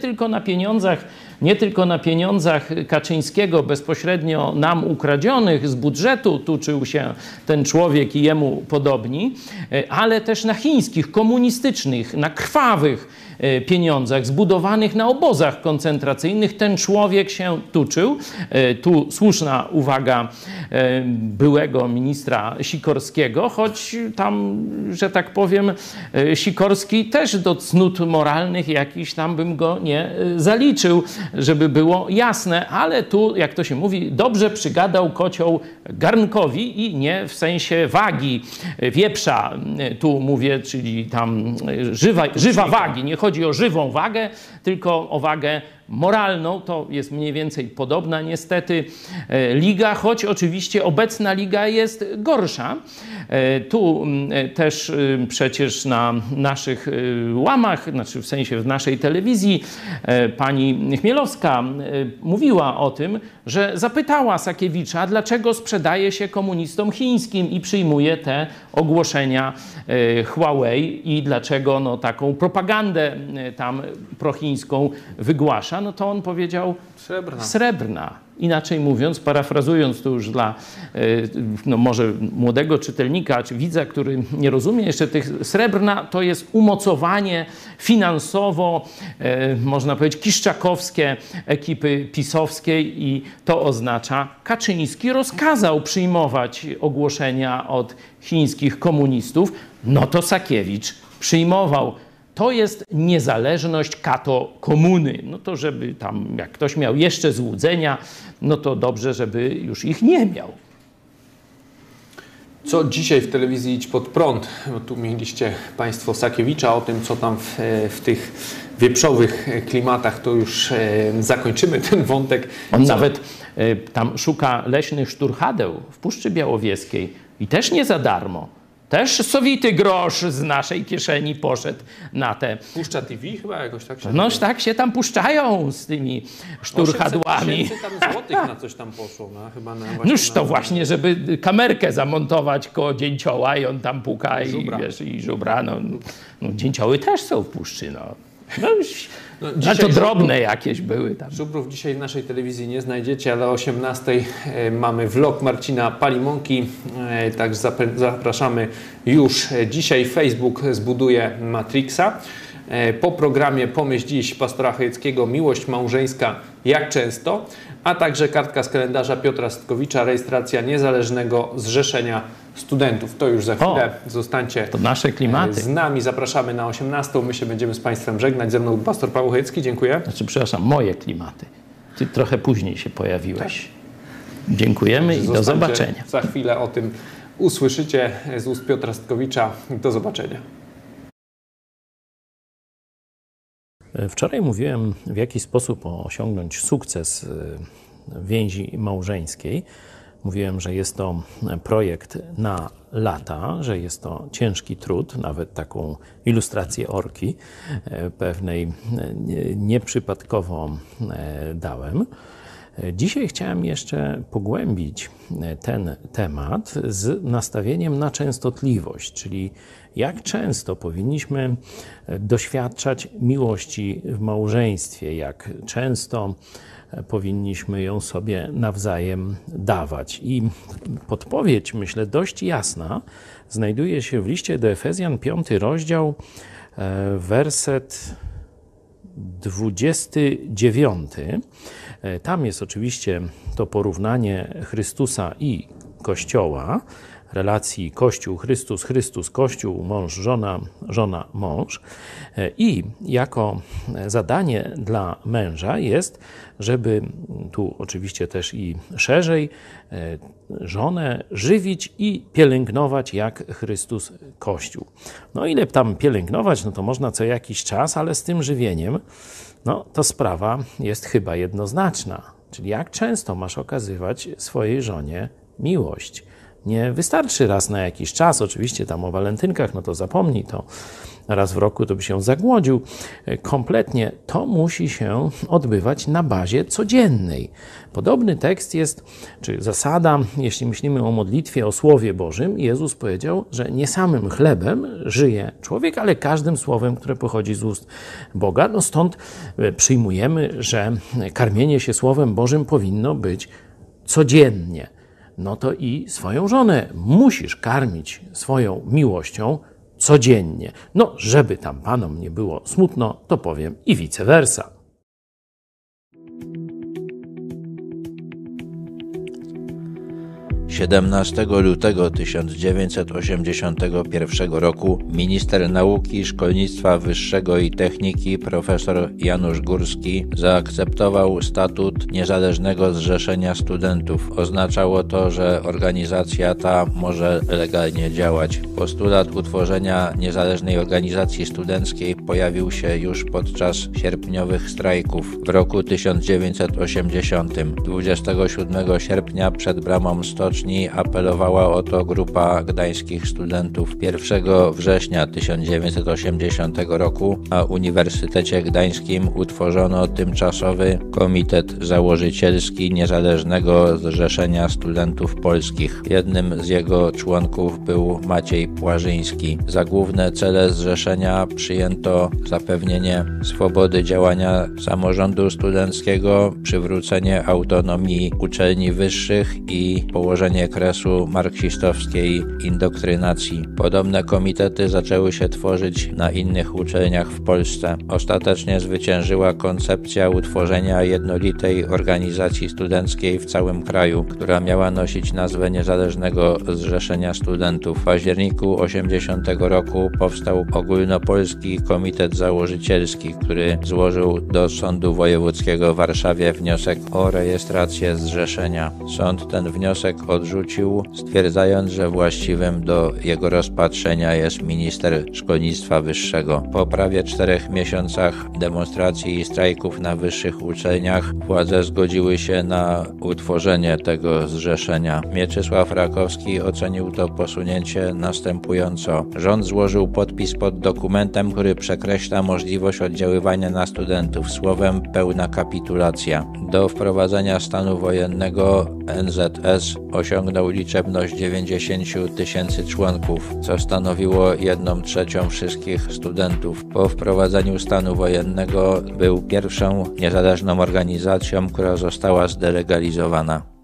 tylko na pieniądzach Kaczyńskiego bezpośrednio nam ukradzionych z budżetu tuczył się ten człowiek i jemu podobni, ale też na chińskich, komunistycznych, na krwawych pieniądzach zbudowanych na obozach koncentracyjnych ten człowiek się tuczył. Tu słuszna uwaga byłego ministra Sikorskiego, choć tam, że tak powiem, Sikorski też do cnót moralnych jakiś tam bym go nie zaliczył, żeby było jasne, ale tu, jak to się mówi, dobrze przygadał kocioł garnkowi i nie w sensie wagi wieprza, tu mówię, czyli tam żywa wagi, nie chodzi o żywą wagę, tylko o wagę moralną. To jest mniej więcej podobna niestety liga, choć oczywiście obecna liga jest gorsza. Tu też przecież na naszych łamach, znaczy w sensie w naszej telewizji, pani Chmielowska mówiła o tym, że zapytała Sakiewicza, dlaczego sprzedaje się komunistom chińskim i przyjmuje te ogłoszenia Huawei i dlaczego no, taką propagandę tam prochińską wygłasza. grosza, no to on powiedział srebrna. Inaczej mówiąc, parafrazując to już dla no może młodego czytelnika czy widza, który nie rozumie jeszcze tych, srebrna to jest umocowanie finansowo, można powiedzieć kiszczakowskie ekipy pisowskiej i to oznacza, Kaczyński rozkazał przyjmować ogłoszenia od chińskich komunistów, no to Sakiewicz przyjmował. To jest niezależność kato komuny. No to żeby tam, jak ktoś miał jeszcze złudzenia, no to dobrze, żeby już ich nie miał. Co dzisiaj w telewizji Idź Pod Prąd? No tu mieliście Państwo Sakiewicza o tym, co tam w tych wieprzowych klimatach, to już zakończymy ten wątek. On nawet tam szuka leśnych szturchadeł w Puszczy Białowieskiej i też nie za darmo. Też sowity grosz z naszej kieszeni poszedł na te... Puszcza TV chyba jakoś tak się... Noż tak się tam puszczają z tymi szturchadłami. 800 tam złotych na coś tam poszło. No, chyba noż to właśnie, żeby kamerkę zamontować koło dzięcioła i on tam puka i żubra. No, dzięcioły też są w puszczy, no. To drobne jakieś były tam. Żubrów dzisiaj w naszej telewizji nie znajdziecie, ale o 18:00 mamy vlog Marcina Palimonki, także zapraszamy już dzisiaj. Facebook zbuduje Matrixa. Po programie Pomyśl dziś pastora Chojeckiego Miłość małżeńska jak często, a także kartka z kalendarza Piotra Stkowicza, rejestracja Niezależnego Zrzeszenia Studentów. To już za chwilę. Zostańcie to nasze klimaty. Z nami. Zapraszamy na 18:00. My się będziemy z Państwem żegnać. Ze mną pastor Paweł Chojecki. Dziękuję. Przepraszam, moje klimaty. Ty trochę później się pojawiłeś. Tak. Dziękujemy i do zobaczenia. Za chwilę o tym usłyszycie z ust Piotra Stkowicza. Do zobaczenia. Wczoraj mówiłem, w jaki sposób osiągnąć sukces w więzi małżeńskiej. Mówiłem, że jest to projekt na lata, że jest to ciężki trud, nawet taką ilustrację orki pewnej nieprzypadkowo dałem. Dzisiaj chciałem jeszcze pogłębić ten temat z nastawieniem na częstotliwość, czyli jak często powinniśmy doświadczać miłości w małżeństwie, jak często powinniśmy ją sobie nawzajem dawać. I podpowiedź, myślę, dość jasna znajduje się w liście do Efezjan, 5 rozdział, werset 29. Tam jest oczywiście to porównanie Chrystusa i Kościoła, relacji Kościół, Chrystus, Chrystus, Kościół, mąż, żona, żona, mąż. I jako zadanie dla męża jest, żeby tu oczywiście też i szerzej żonę żywić i pielęgnować jak Chrystus Kościół. No ile tam pielęgnować, no to można co jakiś czas, ale z tym żywieniem, no to sprawa jest chyba jednoznaczna. Czyli jak często masz okazywać swojej żonie miłość. Nie wystarczy raz na jakiś czas, oczywiście tam o walentynkach, no to zapomnij, to raz w roku to by się zagłodził. Kompletnie to musi się odbywać na bazie codziennej. Podobny tekst jest, czy zasada, jeśli myślimy o modlitwie, o Słowie Bożym, Jezus powiedział, że nie samym chlebem żyje człowiek, ale każdym słowem, które pochodzi z ust Boga. No stąd przyjmujemy, że karmienie się Słowem Bożym powinno być codziennie. No to i swoją żonę musisz karmić swoją miłością codziennie. No, żeby tam panom nie było smutno, to powiem i vice versa. 17 lutego 1981 roku minister nauki, szkolnictwa wyższego i techniki profesor Janusz Górski zaakceptował statut Niezależnego Zrzeszenia Studentów. Oznaczało to, że organizacja ta może legalnie działać. Postulat utworzenia niezależnej organizacji studenckiej pojawił się już podczas sierpniowych strajków w roku 1980. 27 sierpnia przed bramą stocznią wcześniej apelowała o to grupa gdańskich studentów. 1 września 1980 roku na Uniwersytecie Gdańskim utworzono tymczasowy Komitet Założycielski Niezależnego Zrzeszenia Studentów Polskich. Jednym z jego członków był Maciej Płażyński. Za główne cele zrzeszenia przyjęto zapewnienie swobody działania samorządu studenckiego, przywrócenie autonomii uczelni wyższych i położenie kresu marksistowskiej indoktrynacji. Podobne komitety zaczęły się tworzyć na innych uczelniach w Polsce. Ostatecznie zwyciężyła koncepcja utworzenia jednolitej organizacji studenckiej w całym kraju, która miała nosić nazwę Niezależnego Zrzeszenia Studentów. W październiku 1980 roku powstał Ogólnopolski Komitet Założycielski, który złożył do Sądu Wojewódzkiego w Warszawie wniosek o rejestrację zrzeszenia. Sąd ten wniosek odrzucił, stwierdzając, że właściwym do jego rozpatrzenia jest minister szkolnictwa wyższego. Po prawie 4 miesiącach demonstracji i strajków na wyższych uczelniach władze zgodziły się na utworzenie tego zrzeszenia. Mieczysław Rakowski ocenił to posunięcie następująco. Rząd złożył podpis pod dokumentem, który przekreśla możliwość oddziaływania na studentów. Słowem, pełna kapitulacja. Do wprowadzenia stanu wojennego NZS osiągnął liczebność 90 000 członków, co stanowiło 1/3 wszystkich studentów. Po wprowadzeniu stanu wojennego był pierwszą niezależną organizacją, która została zdelegalizowana.